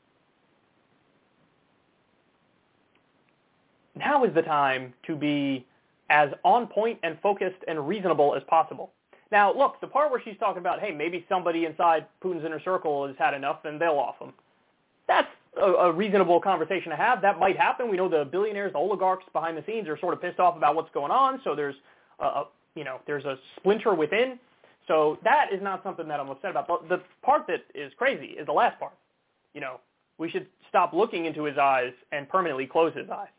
Now is the time to be as on point and focused and reasonable as possible. Now, look, the part where she's talking about, hey, maybe somebody inside Putin's inner circle has had enough and they'll off him. That's a, a reasonable conversation to have. That might happen. We know the billionaires, the oligarchs behind the scenes are sort of pissed off about what's going on, so there's a, a you know, there's a splinter within. So that is not something that I'm upset about. But the part that is crazy is the last part. You know, we should stop looking into his eyes and permanently close his eyes.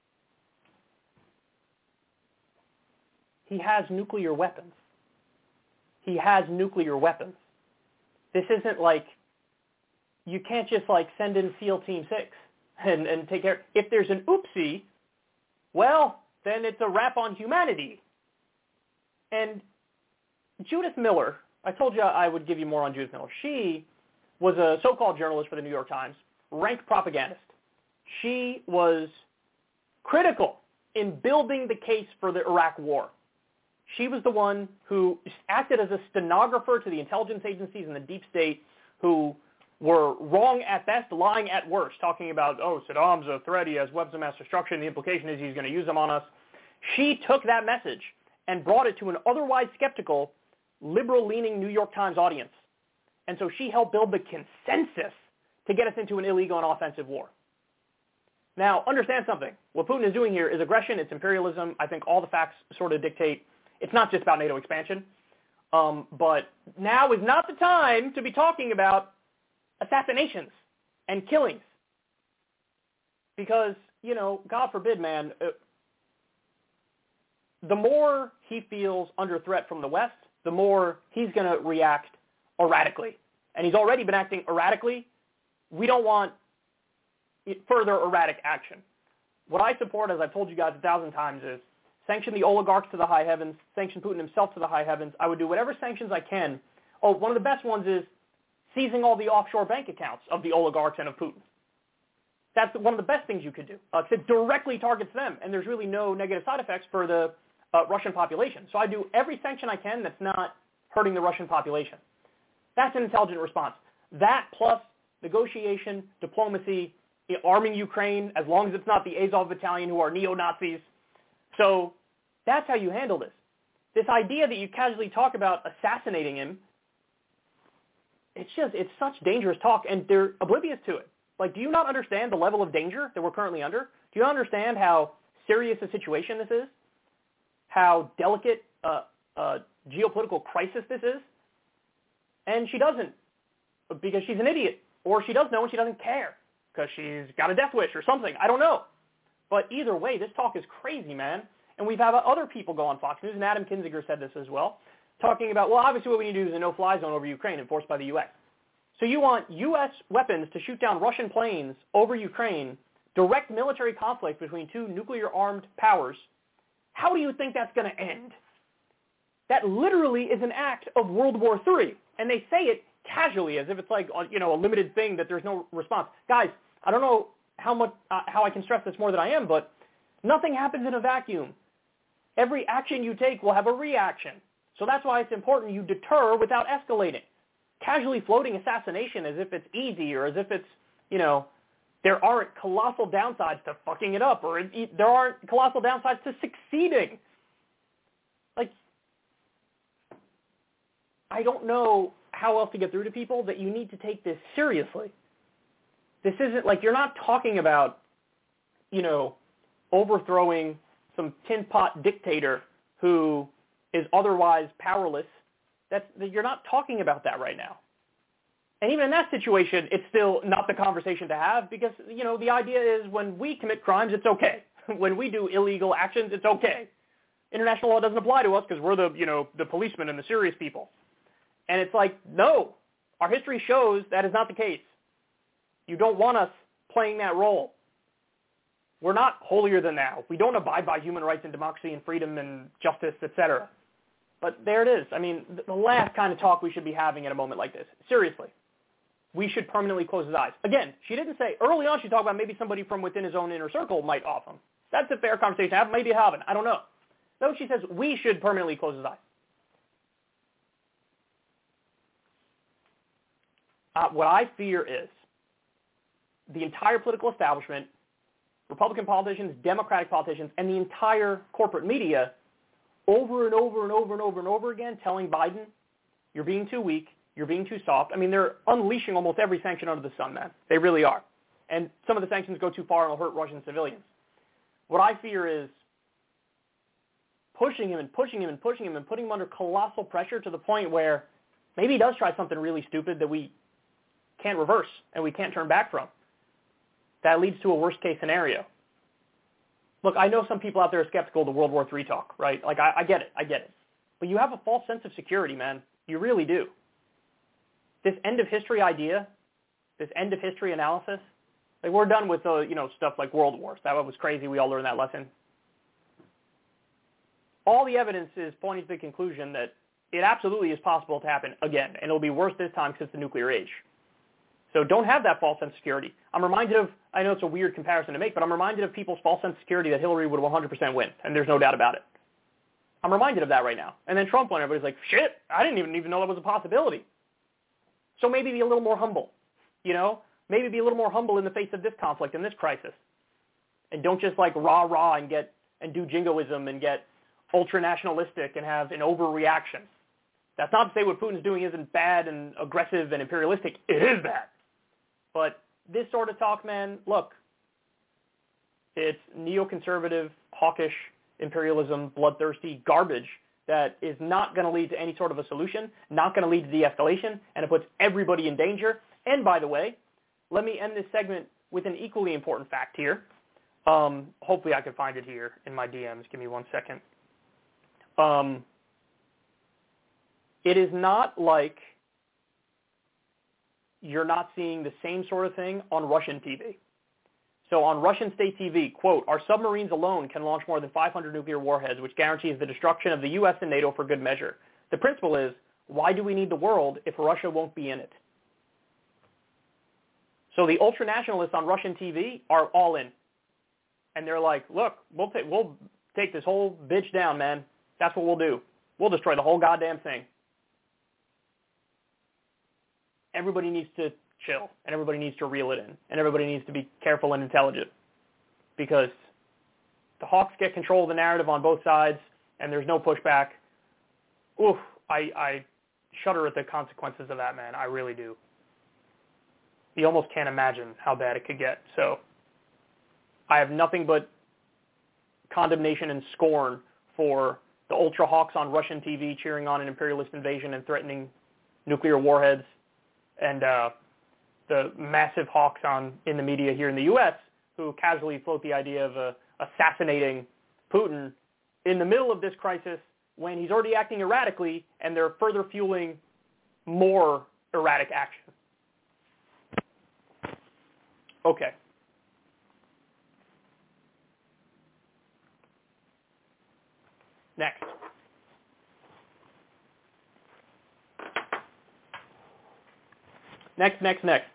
He has nuclear weapons. He has nuclear weapons. This isn't like, you can't just like send in SEAL Team six and, and take care. If there's an oopsie, well, then it's a wrap on humanity. And Judith Miller, I told you I would give you more on Judith Miller. She was a so-called journalist for the New York Times, rank propagandist. She was critical in building the case for the Iraq War. She was the one who acted as a stenographer to the intelligence agencies and the deep state who were wrong at best, lying at worst, talking about, oh, Saddam's a threat, he has weapons of mass destruction, the implication is he's going to use them on us. She took that message and brought it to an otherwise skeptical, liberal-leaning New York Times audience. And so she helped build the consensus to get us into an illegal and offensive war. Now, understand something. What Putin is doing here is aggression, it's imperialism. I think all the facts sort of dictate it's not just about NATO expansion. Um, but now is not the time to be talking about assassinations and killings. Because, you know, God forbid, man, uh, the more he feels under threat from the West, the more he's going to react erratically. And he's already been acting erratically. We don't want further erratic action. What I support, as I've told you guys a thousand times, is sanction the oligarchs to the high heavens, sanction Putin himself to the high heavens. I would do whatever sanctions I can. Oh, one of the best ones is seizing all the offshore bank accounts of the oligarchs and of Putin. That's one of the best things you could do, because uh, it directly targets them, and there's really no negative side effects for the uh, Russian population. So I do every sanction I can that's not hurting the Russian population. That's an intelligent response. That plus negotiation, diplomacy, arming Ukraine, as long as it's not the Azov Battalion who are neo-Nazis. So that's how you handle this. This idea that you casually talk about assassinating him, it's just, it's such dangerous talk, and they're oblivious to it. Like, do you not understand the level of danger that we're currently under? Do you understand how serious a situation this is? How delicate a, a geopolitical crisis this is? And she doesn't, because she's an idiot. Or she does know and she doesn't care, because she's got a death wish or something. I don't know. But either way, this talk is crazy, man. And we've had other people go on Fox News, and Adam Kinzinger said this as well, talking about, well, obviously what we need to do is a no-fly zone over Ukraine enforced by the U S. So you want U S weapons to shoot down Russian planes over Ukraine, direct military conflict between two nuclear-armed powers. How do you think that's going to end? That literally is an act of World War Three. And they say it casually, as if it's like, you know, a limited thing that there's no response. Guys, I don't know how much uh, how I can stress this more than I am, but nothing happens in a vacuum. Every action you take will have a reaction. So that's why it's important you deter without escalating. Casually floating assassination as if it's easy, or as if it's, you know, there aren't colossal downsides to fucking it up, or it, there aren't colossal downsides to succeeding. Like, I don't know how else to get through to people that you need to take this seriously. This isn't like, you're not talking about, you know, overthrowing some tin pot dictator who is otherwise powerless, that's, you're not talking about that right now. And even in that situation, it's still not the conversation to have because, you know, the idea is when we commit crimes, it's okay. When we do illegal actions, it's okay. International law doesn't apply to us because we're the, you know, the policemen and the serious people. And it's like, no, our history shows that is not the case. You don't want us playing that role. We're not holier than thou. We don't abide by human rights and democracy and freedom and justice, et cetera. But there it is. I mean, the last kind of talk we should be having at a moment like this. Seriously. We should permanently close his eyes. Again, she didn't say, early on she talked about maybe somebody from within his own inner circle might off him. That's a fair conversation to have. Maybe haven't. I don't know. No, she says we should permanently close his eyes. Uh, what I fear is the entire political establishment, Republican politicians, Democratic politicians, and the entire corporate media over and over and over and over and over again telling Biden, you're being too weak, you're being too soft. I mean, they're unleashing almost every sanction under the sun, man. They really are. And some of the sanctions go too far and will hurt Russian civilians. What I fear is pushing him and pushing him and pushing him and putting him under colossal pressure to the point where maybe he does try something really stupid that we can't reverse and we can't turn back from. That leads to a worst-case scenario. Look, I know some people out there are skeptical of the World War Three talk, right? Like, I, I get it. I get it. But you have a false sense of security, man. You really do. This end-of-history idea, this end-of-history analysis, like, we're done with, uh, you know, stuff like world wars. That was crazy. We all learned that lesson. All the evidence is pointing to the conclusion that it absolutely is possible to happen again, and it'll be worse this time because it's the nuclear age. So don't have that false sense of security. I'm reminded of, I know it's a weird comparison to make, but I'm reminded of people's false sense of security that Hillary would one hundred percent win, and there's no doubt about it. I'm reminded of that right now. And then Trump won, everybody's like, shit, I didn't even, even know that was a possibility. So maybe be a little more humble, you know? Maybe be a little more humble in the face of this conflict and this crisis. And don't just like rah-rah and get, and do jingoism and get ultra-nationalistic and have an overreaction. That's not to say what Putin's doing isn't bad and aggressive and imperialistic. It is bad. But this sort of talk, man, look, it's neoconservative, hawkish, imperialism, bloodthirsty garbage that is not going to lead to any sort of a solution, not going to lead to de-escalation, and it puts everybody in danger. And by the way, let me end this segment with an equally important fact here. Um, hopefully I can find it here in my D Ms. Give me one second. Um, it is not like you're not seeing the same sort of thing on Russian T V. So on Russian state T V, quote, our submarines alone can launch more than five hundred nuclear warheads, which guarantees the destruction of the U S and NATO for good measure. The principle is, why do we need the world if Russia won't be in it? So the ultranationalists on Russian T V are all in. And they're like, look, we'll, ta- we'll take this whole bitch down, man. That's what we'll do. We'll destroy the whole goddamn thing. Everybody needs to chill, and everybody needs to reel it in, and everybody needs to be careful and intelligent, because the hawks get control of the narrative on both sides, and there's no pushback. Oof, I, I shudder at the consequences of that, man. I really do. You almost can't imagine how bad it could get. So I have nothing but condemnation and scorn for the ultra hawks on Russian T V cheering on an imperialist invasion and threatening nuclear warheads, and uh, the massive hawks on in the media here in the U S who casually float the idea of uh, assassinating Putin in the middle of this crisis when he's already acting erratically, and they're further fueling more erratic action. Okay. Next. Next, next, next.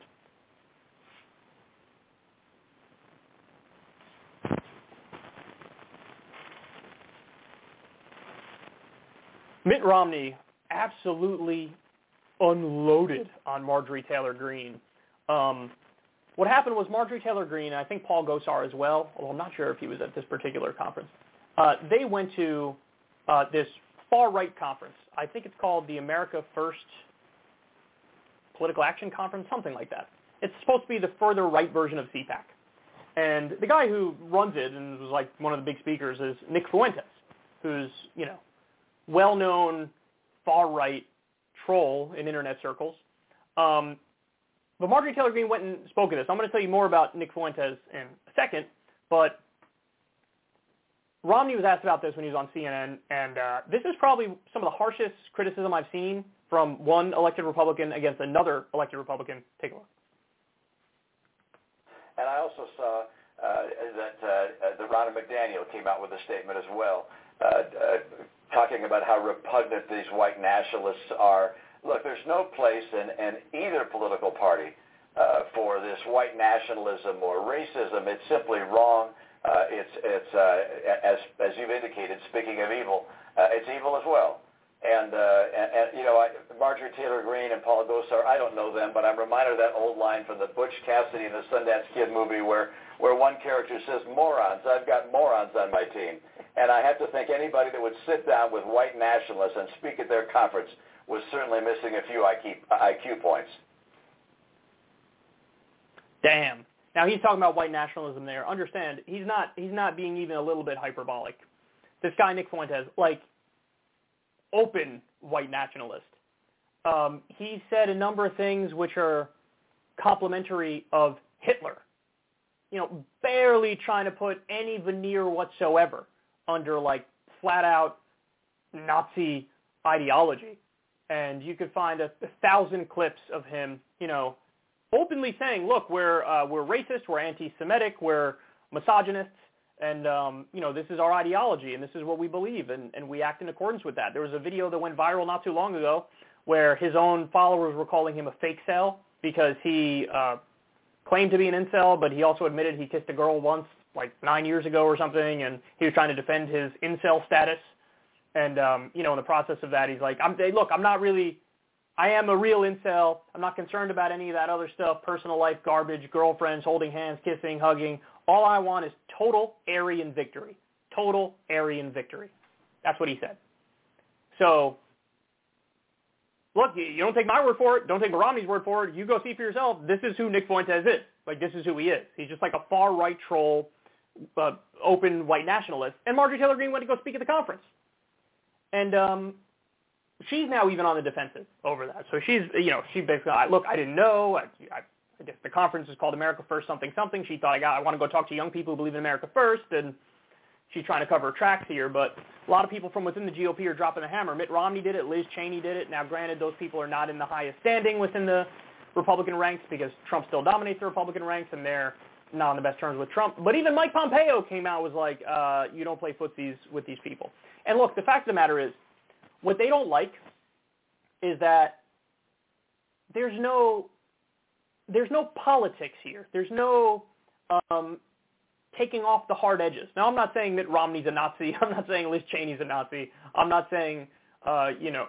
Mitt Romney absolutely unloaded on Marjorie Taylor Greene. Um, what happened was Marjorie Taylor Greene, and I think Paul Gosar as well, although I'm not sure if he was at this particular conference, uh, they went to uh, this far-right conference. I think it's called the America First Political Action Conference, something like that. It's supposed to be the further right version of C PAC. And the guy who runs it and was like one of the big speakers is Nick Fuentes, who's, you know, well-known far-right troll in internet circles. Um, but Marjorie Taylor Greene went and spoke at this. I'm going to tell you more about Nick Fuentes in a second, but Romney was asked about this when he was on C N N, and uh, this is probably some of the harshest criticism I've seen from one elected Republican against another elected Republican. Take a look. And I also saw uh, that uh, the Ronna McDaniel came out with a statement as well, uh, uh, talking about how repugnant these white nationalists are. Look, there's no place in, in either political party uh, for this white nationalism or racism. It's simply wrong. Uh, it's, it's uh, as, as you've indicated, speaking of evil, uh, it's evil as well. And, uh, and, and you know, I, Marjorie Taylor Greene and Paul Gosar, I don't know them, but I'm reminded of that old line from the Butch Cassidy and the Sundance Kid movie where, where one character says, morons, I've got morons on my team. And I have to think anybody that would sit down with white nationalists and speak at their conference was certainly missing a few I Q points. Damn. Now, he's talking about white nationalism there. Understand, he's not, he's not being even a little bit hyperbolic. This guy, Nick Fuentes, like, open white nationalist. Um, he said a number of things which are complimentary of Hitler. You know, barely trying to put any veneer whatsoever under, like, flat-out Nazi ideology. And you could find a, a thousand clips of him, you know, openly saying, look, we're, uh, we're racist, we're anti-Semitic, we're misogynists, and, um, you know, this is our ideology, and this is what we believe, and, and we act in accordance with that. There was a video that went viral not too long ago where his own followers were calling him a fake cell because he uh, claimed to be an incel, but he also admitted he kissed a girl once, like nine years ago or something, and he was trying to defend his incel status. And, um, you know, in the process of that, he's like, I'm, hey, look, I'm not really, I am a real incel. I'm not concerned about any of that other stuff, personal life, garbage, girlfriends, holding hands, kissing, hugging. All I want is total Aryan victory. Total Aryan victory. That's what he said. So, look, you don't take my word for it. Don't take Romney's word for it. You go see for yourself. This is who Nick Fuentes is. Like, this is who he is. He's just like a far-right troll, uh, open white nationalist. And Marjorie Taylor Greene went to go speak at the conference. And um, she's now even on the defensive over that. So she's, you know, she basically, look, I didn't know. I, I, I guess the conference is called America First something something. She thought, I got, I want to go talk to young people who believe in America First, and she's trying to cover her tracks here. But a lot of people from within the G O P are dropping the hammer. Mitt Romney did it. Liz Cheney did it. Now, granted, those people are not in the highest standing within the Republican ranks because Trump still dominates the Republican ranks, and they're not on the best terms with Trump. But even Mike Pompeo came out and was like, uh, you don't play footsies with these people. And look, the fact of the matter is, what they don't like is that there's no there's no politics here. There's no um, taking off the hard edges. Now, I'm not saying Mitt Romney's a Nazi. I'm not saying Liz Cheney's a Nazi. I'm not saying, uh, you know,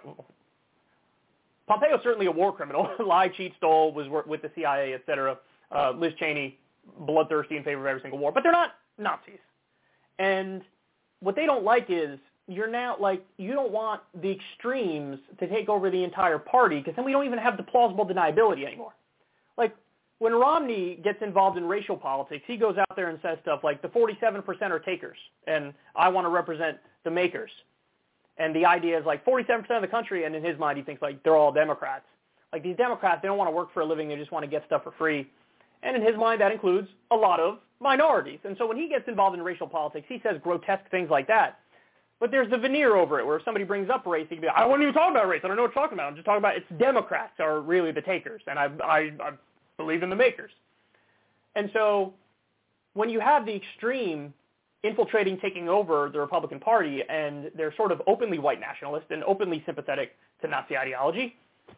Pompeo's certainly a war criminal. Lied, cheat, stole, was with the C I A, et cetera. Uh, Liz Cheney, bloodthirsty in favor of every single war. But they're not Nazis. And what they don't like is you're now, like, you don't want the extremes to take over the entire party because then we don't even have the plausible deniability anymore. Like, when Romney gets involved in racial politics, he goes out there and says stuff like the forty-seven percent are takers, and I want to represent the makers. And the idea is like forty-seven percent of the country, and in his mind he thinks like they're all Democrats. Like, these Democrats, they don't want to work for a living, they just want to get stuff for free. And in his mind that includes a lot of minorities. And so when he gets involved in racial politics, he says grotesque things like that. But there's the veneer over it where if somebody brings up race, he can be like, I wasn't even talking about race. I don't know what you're talking about. I'm just talking about it's Democrats are really the takers, and I, I, I believe in the makers. And so when you have the extreme infiltrating, taking over the Republican Party, and they're sort of openly white nationalist and openly sympathetic to Nazi ideology,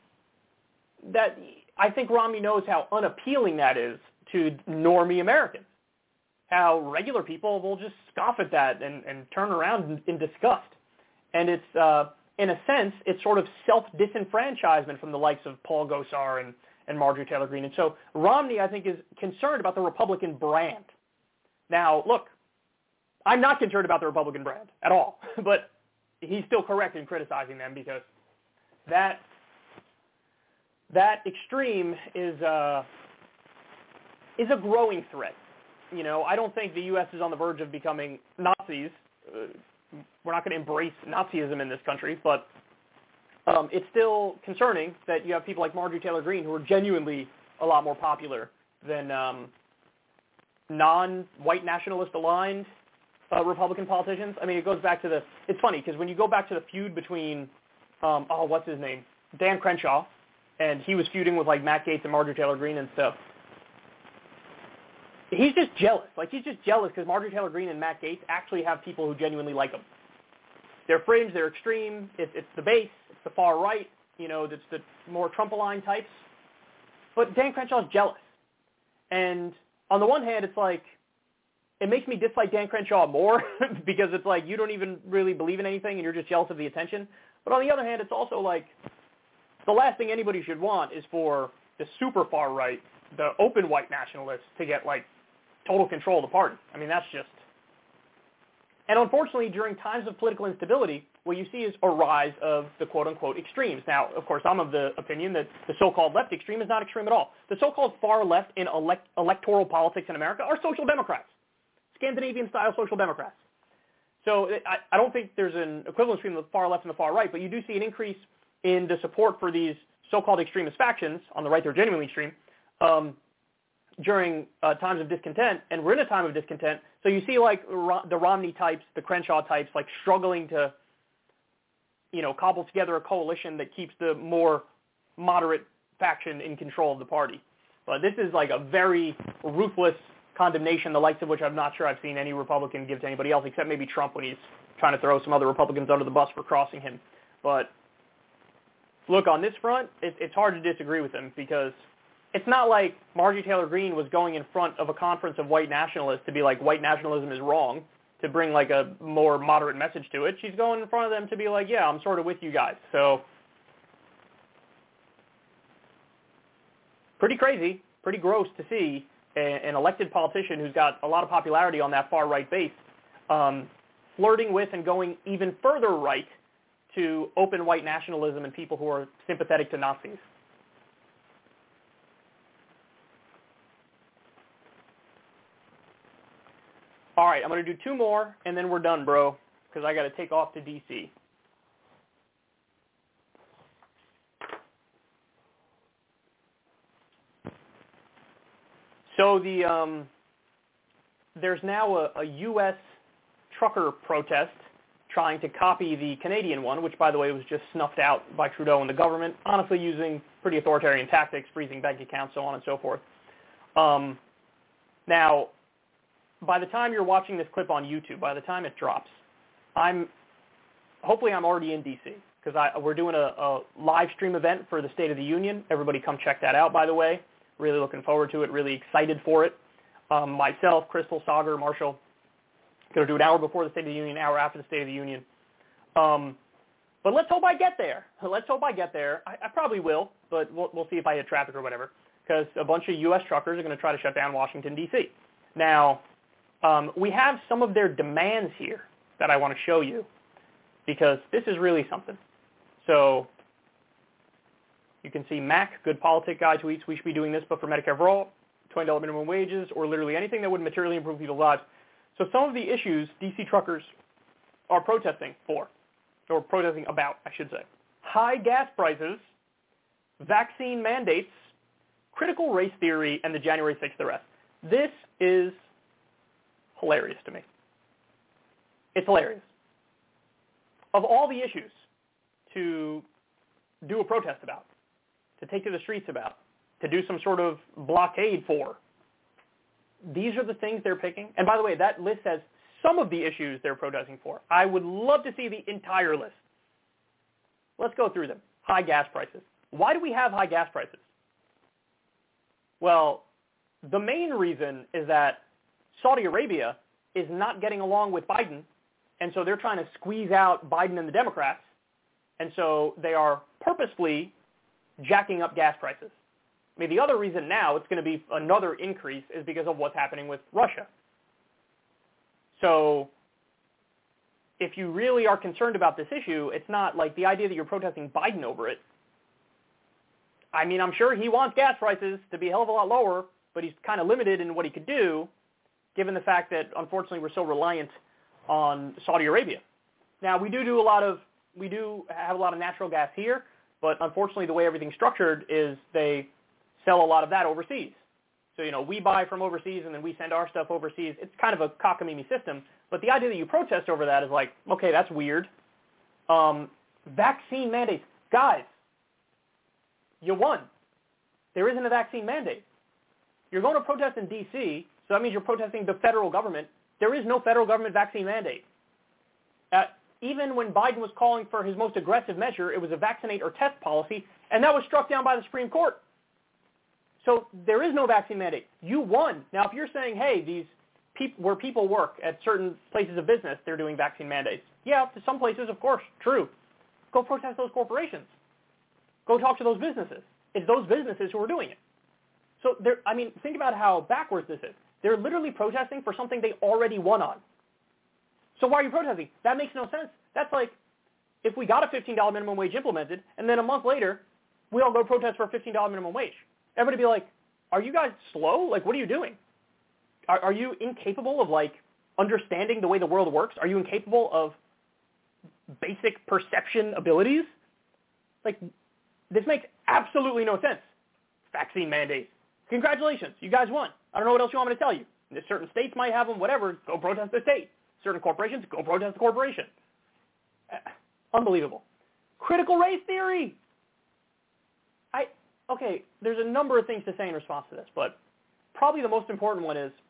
that I think Romney knows how unappealing that is to normie Americans. How regular people will just scoff at that and, and turn around in, in disgust. And it's, uh, in a sense, it's sort of self-disenfranchisement from the likes of Paul Gosar and, and Marjorie Taylor Greene. And so Romney, I think, is concerned about the Republican brand. Now, look, I'm not concerned about the Republican brand at all, but he's still correct in criticizing them because that that extreme is uh, is a growing threat. You know, I don't think the U S is on the verge of becoming Nazis. Uh, we're not going to embrace Nazism in this country, but um, it's still concerning that you have people like Marjorie Taylor Greene who are genuinely a lot more popular than um, non-white nationalist aligned uh, Republican politicians. I mean, it goes back to the, it's funny because when you go back to the feud between, um, oh, what's his name? Dan Crenshaw, and he was feuding with like Matt Gaetz and Marjorie Taylor Greene and stuff. He's just jealous. Like, he's just jealous because Marjorie Taylor Greene and Matt Gaetz actually have people who genuinely like him. They're fringe, they're extreme, it's, it's the base, it's the far right, you know, it's the more Trump-aligned types. But Dan Crenshaw's jealous. And on the one hand, it's like, it makes me dislike Dan Crenshaw more because it's like you don't even really believe in anything and you're just jealous of the attention. But on the other hand, it's also like the last thing anybody should want is for the super far right, the open white nationalists, to get like total control of the party. I mean, that's just... And unfortunately, during times of political instability, what you see is a rise of the quote-unquote extremes. Now, of course, I'm of the opinion that the so-called left extreme is not extreme at all. The so-called far left in elect- electoral politics in America are social democrats, Scandinavian-style social democrats. So I, I don't think there's an equivalence between the far left and the far right, but you do see an increase in the support for these so-called extremist factions. On the right, they're genuinely extreme. Um, during uh, times of discontent, and we're in a time of discontent, so you see like Ro- the Romney types, the Crenshaw types, like struggling to, you know, cobble together a coalition that keeps the more moderate faction in control of the party. But this is like a very ruthless condemnation, the likes of which I'm not sure I've seen any Republican give to anybody else, except maybe Trump when he's trying to throw some other Republicans under the bus for crossing him. But look, on this front, it, it's hard to disagree with him because it's not like Marjorie Taylor Greene was going in front of a conference of white nationalists to be like, white nationalism is wrong, to bring like a more moderate message to it. She's going in front of them to be like, yeah, I'm sort of with you guys. So pretty crazy, pretty gross to see a, an elected politician who's got a lot of popularity on that far right base um, flirting with and going even further right to open white nationalism and people who are sympathetic to Nazis. All right, I'm going to do two more, and then we're done, bro, because I got to take off to D C So the um, there's now a, a U S trucker protest trying to copy the Canadian one, which, by the way, was just snuffed out by Trudeau and the government, honestly using pretty authoritarian tactics, freezing bank accounts, so on and so forth. Um, now, by the time you're watching this clip on YouTube, by the time it drops, I'm hopefully I'm already in D C because we're doing a, a live stream event for the State of the Union. Everybody come check that out, by the way. Really looking forward to it, really excited for it. Um, myself, Crystal, Sagar, Marshall, going to do an hour before the State of the Union, an hour after the State of the Union. Um, but let's hope I get there. Let's hope I get there. I, I probably will, but we'll, we'll see if I hit traffic or whatever, because a bunch of U S truckers are going to try to shut down Washington, D C Now, Um, we have some of their demands here that I want to show you because this is really something. So you can see Mac, Good Politic Guy tweets, we should be doing this, but for Medicare for all, twenty dollars minimum wages, or literally anything that would materially improve people's lives. So some of the issues D C truckers are protesting for, or protesting about, I should say. High gas prices, vaccine mandates, critical race theory, and the January sixth arrest. This is hilarious to me. It's hilarious. Of all the issues to do a protest about, to take to the streets about, to do some sort of blockade for, these are the things they're picking. And by the way, that list has some of the issues they're protesting for. I would love to see the entire list. Let's go through them. High gas prices. Why do we have high gas prices? Well, the main reason is that Saudi Arabia is not getting along with Biden, and so they're trying to squeeze out Biden and the Democrats, and so they are purposefully jacking up gas prices. I mean, the other reason now it's going to be another increase is because of what's happening with Russia. So if you really are concerned about this issue, it's not like the idea that you're protesting Biden over it. I mean, I'm sure he wants gas prices to be a hell of a lot lower, but he's kind of limited in what he could do, given the fact that, unfortunately, we're so reliant on Saudi Arabia. Now, we do do a lot of, we do have a lot of natural gas here, but unfortunately the way everything's structured is they sell a lot of that overseas. So, you know, we buy from overseas and then we send our stuff overseas. It's kind of a cockamamie system, but the idea that you protest over that is like, okay, that's weird. Um, vaccine mandates. Guys, you won. There isn't a vaccine mandate. You're going to protest in D C, so that means you're protesting the federal government. There is no federal government vaccine mandate. Uh, even when Biden was calling for his most aggressive measure, it was a vaccinate or test policy, and that was struck down by the Supreme Court. So there is no vaccine mandate. You won. Now, if you're saying, hey, these peop- where people work at certain places of business, they're doing vaccine mandates. Yeah, to some places, of course, true. Go protest those corporations. Go talk to those businesses. It's those businesses who are doing it. So, there, I mean, think about how backwards this is. They're literally protesting for something they already won on. So why are you protesting? That makes no sense. That's like if we got a fifteen dollars minimum wage implemented, and then a month later, we all go protest for a fifteen dollars minimum wage. Everybody be like, are you guys slow? Like, what are you doing? Are, are you incapable of, like, understanding the way the world works? Are you incapable of basic perception abilities? Like, this makes absolutely no sense. Vaccine mandates. Congratulations, you guys won. I don't know what else you want me to tell you. Certain states might have them, whatever. Go protest the state. Certain corporations, go protest the corporation. Uh, unbelievable. Critical race theory. I okay, there's a number of things to say in response to this, but probably the most important one is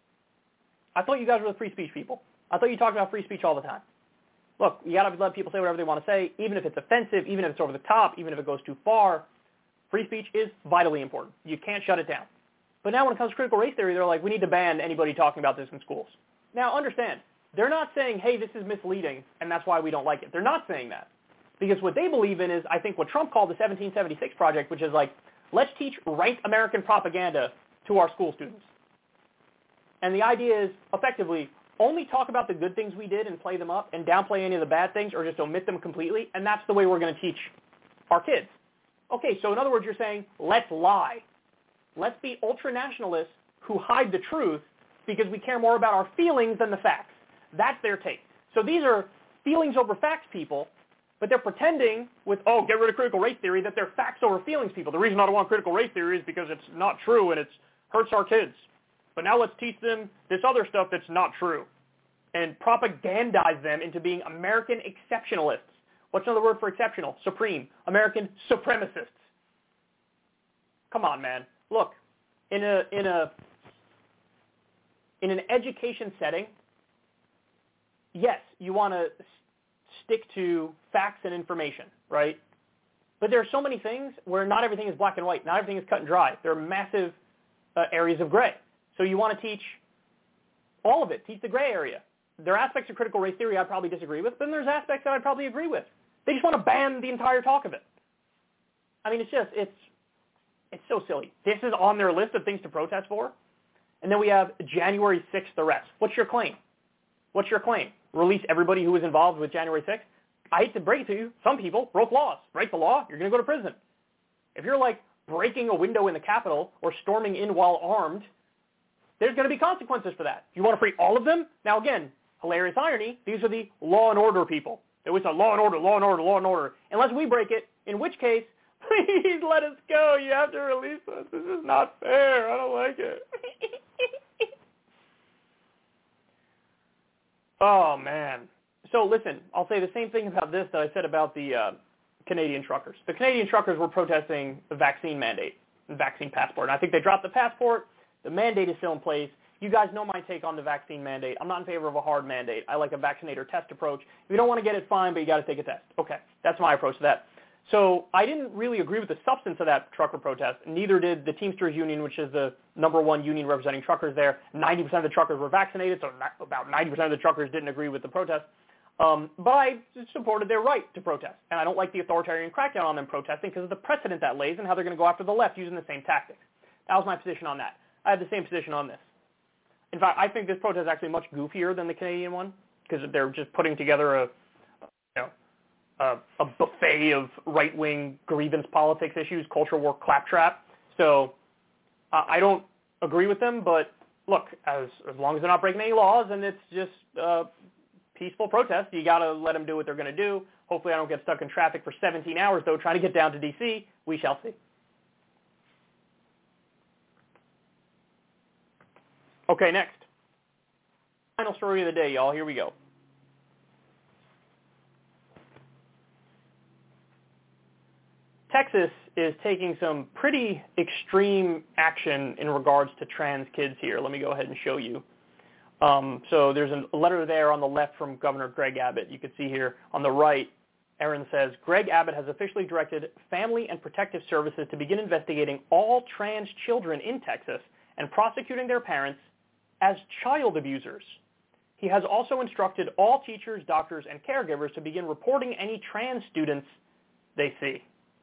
I thought you guys were the free speech people. I thought you talked about free speech all the time. Look, you got to let people say whatever they want to say, even if it's offensive, even if it's over the top, even if it goes too far. Free speech is vitally important. You can't shut it down. But now when it comes to critical race theory, they're like, we need to ban anybody talking about this in schools. Now, understand, they're not saying, hey, this is misleading, and that's why we don't like it. They're not saying that. Because what they believe in is, I think, what Trump called the seventeen seventy-six Project, which is like, let's teach rank American propaganda to our school students. And the idea is, effectively, only talk about the good things we did and play them up, and downplay any of the bad things, or just omit them completely, and that's the way we're going to teach our kids. Okay, so in other words, you're saying, let's lie. Let's be ultra-nationalists who hide the truth because we care more about our feelings than the facts. That's their take. So these are feelings over facts people, but they're pretending with, oh, get rid of critical race theory, that they're facts over feelings people. The reason I don't want critical race theory is because it's not true and it hurts our kids. But now let's teach them this other stuff that's not true and propagandize them into being American exceptionalists. What's another word for exceptional? Supreme. American supremacists. Come on, man. Look, in a in a in an education setting, yes, you want to stick to facts and information, right? But there are so many things where not everything is black and white. Not everything is cut and dry. There are massive uh, areas of gray. So you want to teach all of it. Teach the gray area. There are aspects of critical race theory I'd probably disagree with, but then there's aspects that I'd probably agree with. They just want to ban the entire talk of it. I mean, it's just, it's it's so silly. This is on their list of things to protest for. And then we have January sixth arrest. What's your claim? What's your claim? Release everybody who was involved with January sixth? I hate to break it to you. Some people broke laws. Break the law, you're going to go to prison. If you're like breaking a window in the Capitol or storming in while armed, there's going to be consequences for that. You want to free all of them? Now again, hilarious irony, these are the law and order people. They always say law and order, law and order, law and order. Unless we break it, in which case, please let us go. You have to release us. This is not fair. I don't like it. Oh, man. So listen, I'll say the same thing about this that I said about the uh, Canadian truckers. The Canadian truckers were protesting the vaccine mandate, the vaccine passport. And I think they dropped the passport. The mandate is still in place. You guys know my take on the vaccine mandate. I'm not in favor of a hard mandate. I like a vaccinate or test approach. If you don't want to get it, fine, but you got to take a test. Okay, that's my approach to that. So I didn't really agree with the substance of that trucker protest. Neither did the Teamsters Union, which is the number one union representing truckers there. ninety percent of the truckers were vaccinated, so about ninety percent of the truckers didn't agree with the protest. Um, but I supported their right to protest. And I don't like the authoritarian crackdown on them protesting because of the precedent that lays and how they're going to go after the left using the same tactics. That was my position on that. I have the same position on this. In fact, I think this protest is actually much goofier than the Canadian one because they're just putting together a, you know, a, a buffet of right-wing grievance politics issues, culture war claptrap. So uh, I don't agree with them, but look, as as long as they're not breaking any laws and it's just uh, peaceful protest. You got to let them do what they're going to do. Hopefully I don't get stuck in traffic for seventeen hours, though, trying to get down to D C. We shall see. Okay, next. Final story of the day, y'all. Here we go. Texas is taking some pretty extreme action in regards to trans kids here. Let me go ahead and show you. Um, so there's a letter there on the left from Governor Greg Abbott. You can see here on the right, Aaron says, Greg Abbott has officially directed Family and Protective Services to begin investigating all trans children in Texas and prosecuting their parents as child abusers. He has also instructed all teachers, doctors, and caregivers to begin reporting any trans students they see.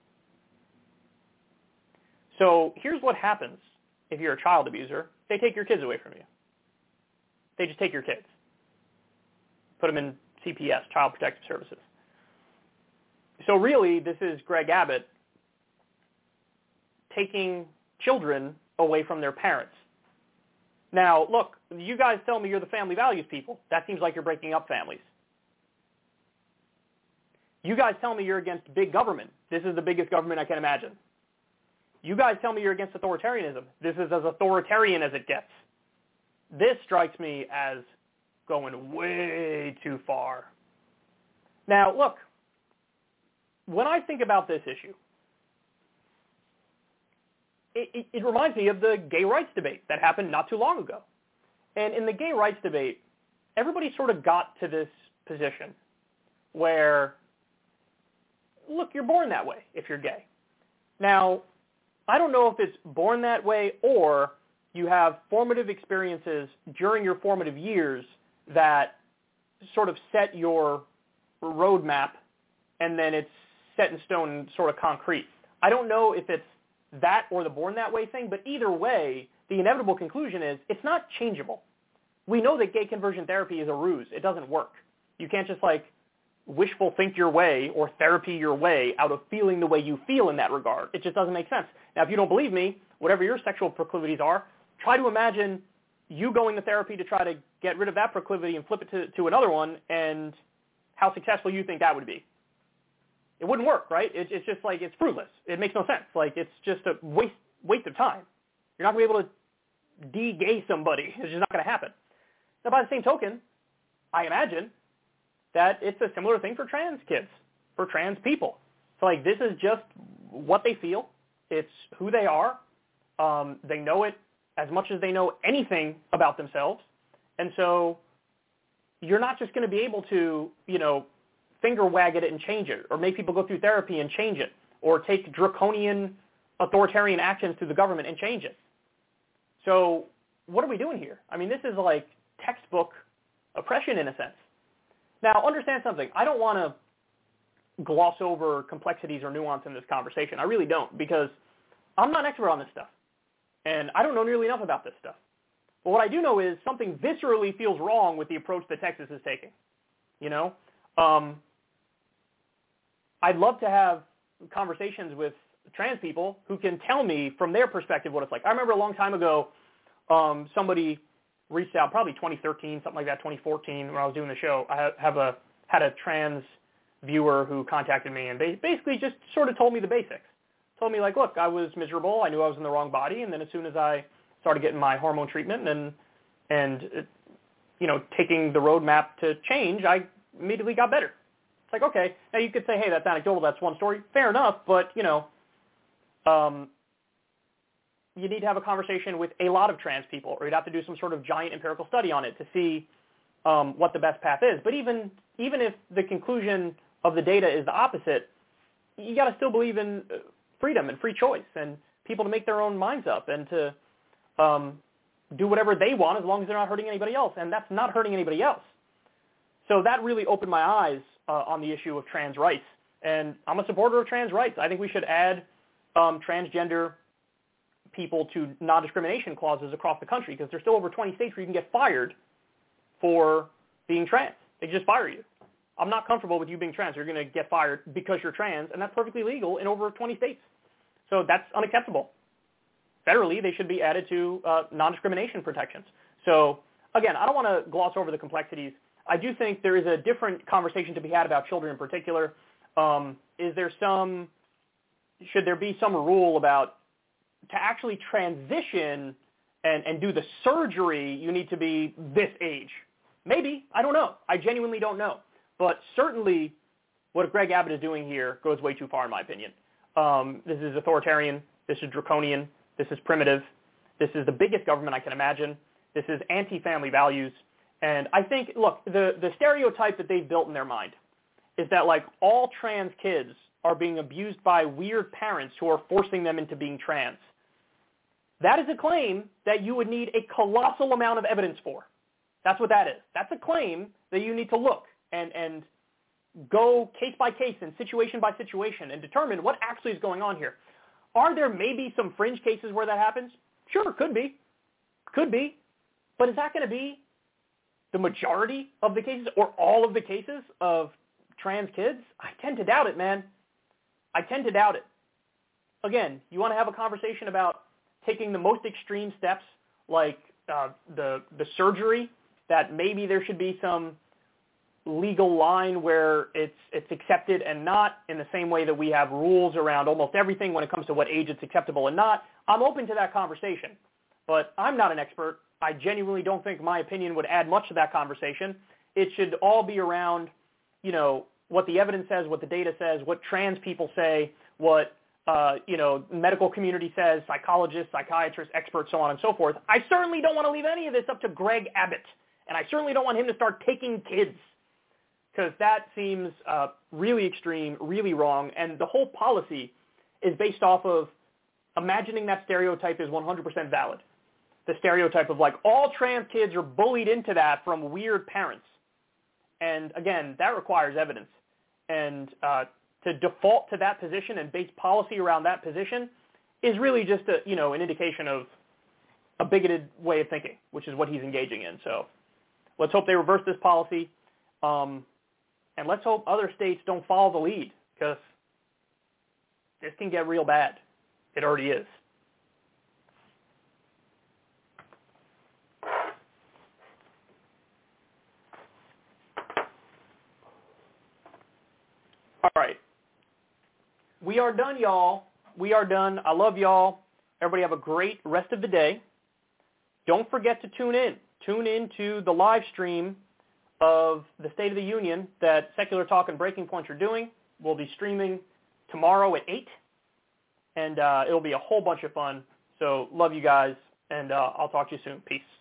So here's what happens if you're a child abuser. They take your kids away from you. They just take your kids. Put them in C P S, Child Protective Services. So really, this is Greg Abbott taking children away from their parents. Now, look, you guys tell me you're the family values people. That seems like you're breaking up families. You guys tell me you're against big government. This is the biggest government I can imagine. You guys tell me you're against authoritarianism. This is as authoritarian as it gets. This strikes me as going way too far. Now, look, when I think about this issue, it, it, it reminds me of the gay rights debate that happened not too long ago. And in the gay rights debate, everybody sort of got to this position where, look, you're born that way if you're gay. Now, I don't know if it's born that way or you have formative experiences during your formative years that sort of set your roadmap and then it's set in stone, sort of concrete. I don't know if it's that or the born that way thing, but either way, the inevitable conclusion is it's not changeable. We know that gay conversion therapy is a ruse. It doesn't work. You can't just like wishful think your way or therapy your way out of feeling the way you feel in that regard. It just doesn't make sense. Now, if you don't believe me, whatever your sexual proclivities are, try to imagine you going to therapy to try to get rid of that proclivity and flip it to, to another one and how successful you think that would be. It wouldn't work, right? It, it's just like it's fruitless. It makes no sense. Like it's just a waste waste of time. You're not going to be able to de-gay somebody. It's just not going to happen. Now, by the same token, I imagine that it's a similar thing for trans kids, for trans people. So like this is just what they feel. It's who they are. Um, they know it as much as they know anything about themselves. And so you're not just going to be able to, you know, finger wag at it and change it, or make people go through therapy and change it, or take draconian authoritarian actions through the government and change it. So what are we doing here? I mean, this is like textbook oppression in a sense. Now, understand something. I don't want to gloss over complexities or nuance in this conversation. I really don't, because I'm not an expert on this stuff, and I don't know nearly enough about this stuff. But what I do know is something viscerally feels wrong with the approach that Texas is taking. You know, um, I'd love to have conversations with trans people who can tell me from their perspective what it's like. I remember a long time ago, um, somebody reached out, probably twenty thirteen, something like that, twenty fourteen, when I was doing the show. I have a had a trans viewer who contacted me and basically just sort of told me the basics. Told me like, look, I was miserable. I knew I was in the wrong body, and then as soon as I started getting my hormone treatment and and uh, you know taking the roadmap to change, I immediately got better. It's like, okay, now you could say, hey, that's anecdotal, that's one story. Fair enough, but you know, um, you need to have a conversation with a lot of trans people, or you'd have to do some sort of giant empirical study on it to see um, what the best path is. But even even if the conclusion of the data is the opposite, you got to still believe in freedom and free choice and people to make their own minds up and to um, do whatever they want as long as they're not hurting anybody else. And that's not hurting anybody else. So that really opened my eyes uh, on the issue of trans rights. And I'm a supporter of trans rights. I think we should add um, transgender people to non-discrimination clauses across the country, because there's still over twenty states where you can get fired for being trans. They can just fire you. I'm not comfortable with you being trans. You're going to get fired because you're trans, and that's perfectly legal in over twenty states. So that's unacceptable. Federally, they should be added to uh, non-discrimination protections. So again, I don't want to gloss over the complexities. I do think there is a different conversation to be had about children in particular. Um, is there some, should there be some rule about to actually transition and, and do the surgery, you need to be this age? Maybe. I don't know. I genuinely don't know. But certainly what Greg Abbott is doing here goes way too far, in my opinion. Um, this is authoritarian. This is draconian. This is primitive. This is the biggest government I can imagine. This is anti-family values. And I think, look, the, the stereotype that they've built in their mind is that, like, all trans kids are being abused by weird parents who are forcing them into being trans. That is a claim that you would need a colossal amount of evidence for. That's what that is. That's a claim that you need to look and, and go case by case and situation by situation and determine what actually is going on here. Are there maybe some fringe cases where that happens? Sure, could be. Could be. But is that going to be the majority of the cases or all of the cases of trans kids? I tend to doubt it, man. I tend to doubt it. Again, you want to have a conversation about taking the most extreme steps like uh, the the surgery, that maybe there should be some legal line where it's it's accepted and not, in the same way that we have rules around almost everything when it comes to what age it's acceptable and not. I'm open to that conversation, but I'm not an expert. I genuinely don't think my opinion would add much to that conversation. It should all be around, you know, what the evidence says, what the data says, what trans people say, what, uh, you know, medical community says, psychologists, psychiatrists, experts, so on and so forth. I certainly don't want to leave any of this up to Greg Abbott, and I certainly don't want him to start taking kids, because that seems uh, really extreme, really wrong, and the whole policy is based off of imagining that stereotype is one hundred percent valid. The stereotype of, like, all trans kids are bullied into that from weird parents. And again, that requires evidence. And uh, to default to that position and base policy around that position is really just a, you know, an indication of a bigoted way of thinking, which is what he's engaging in. So let's hope they reverse this policy. Um, and let's hope other states don't follow the lead, because this can get real bad. It already is. All right. We are done, y'all. We are done. I love y'all. Everybody have a great rest of the day. Don't forget to tune in. Tune in to the live stream of the State of the Union that Secular Talk and Breaking Point are doing. We'll be streaming tomorrow at eight, and uh, it'll be a whole bunch of fun. So love you guys, and uh, I'll talk to you soon. Peace.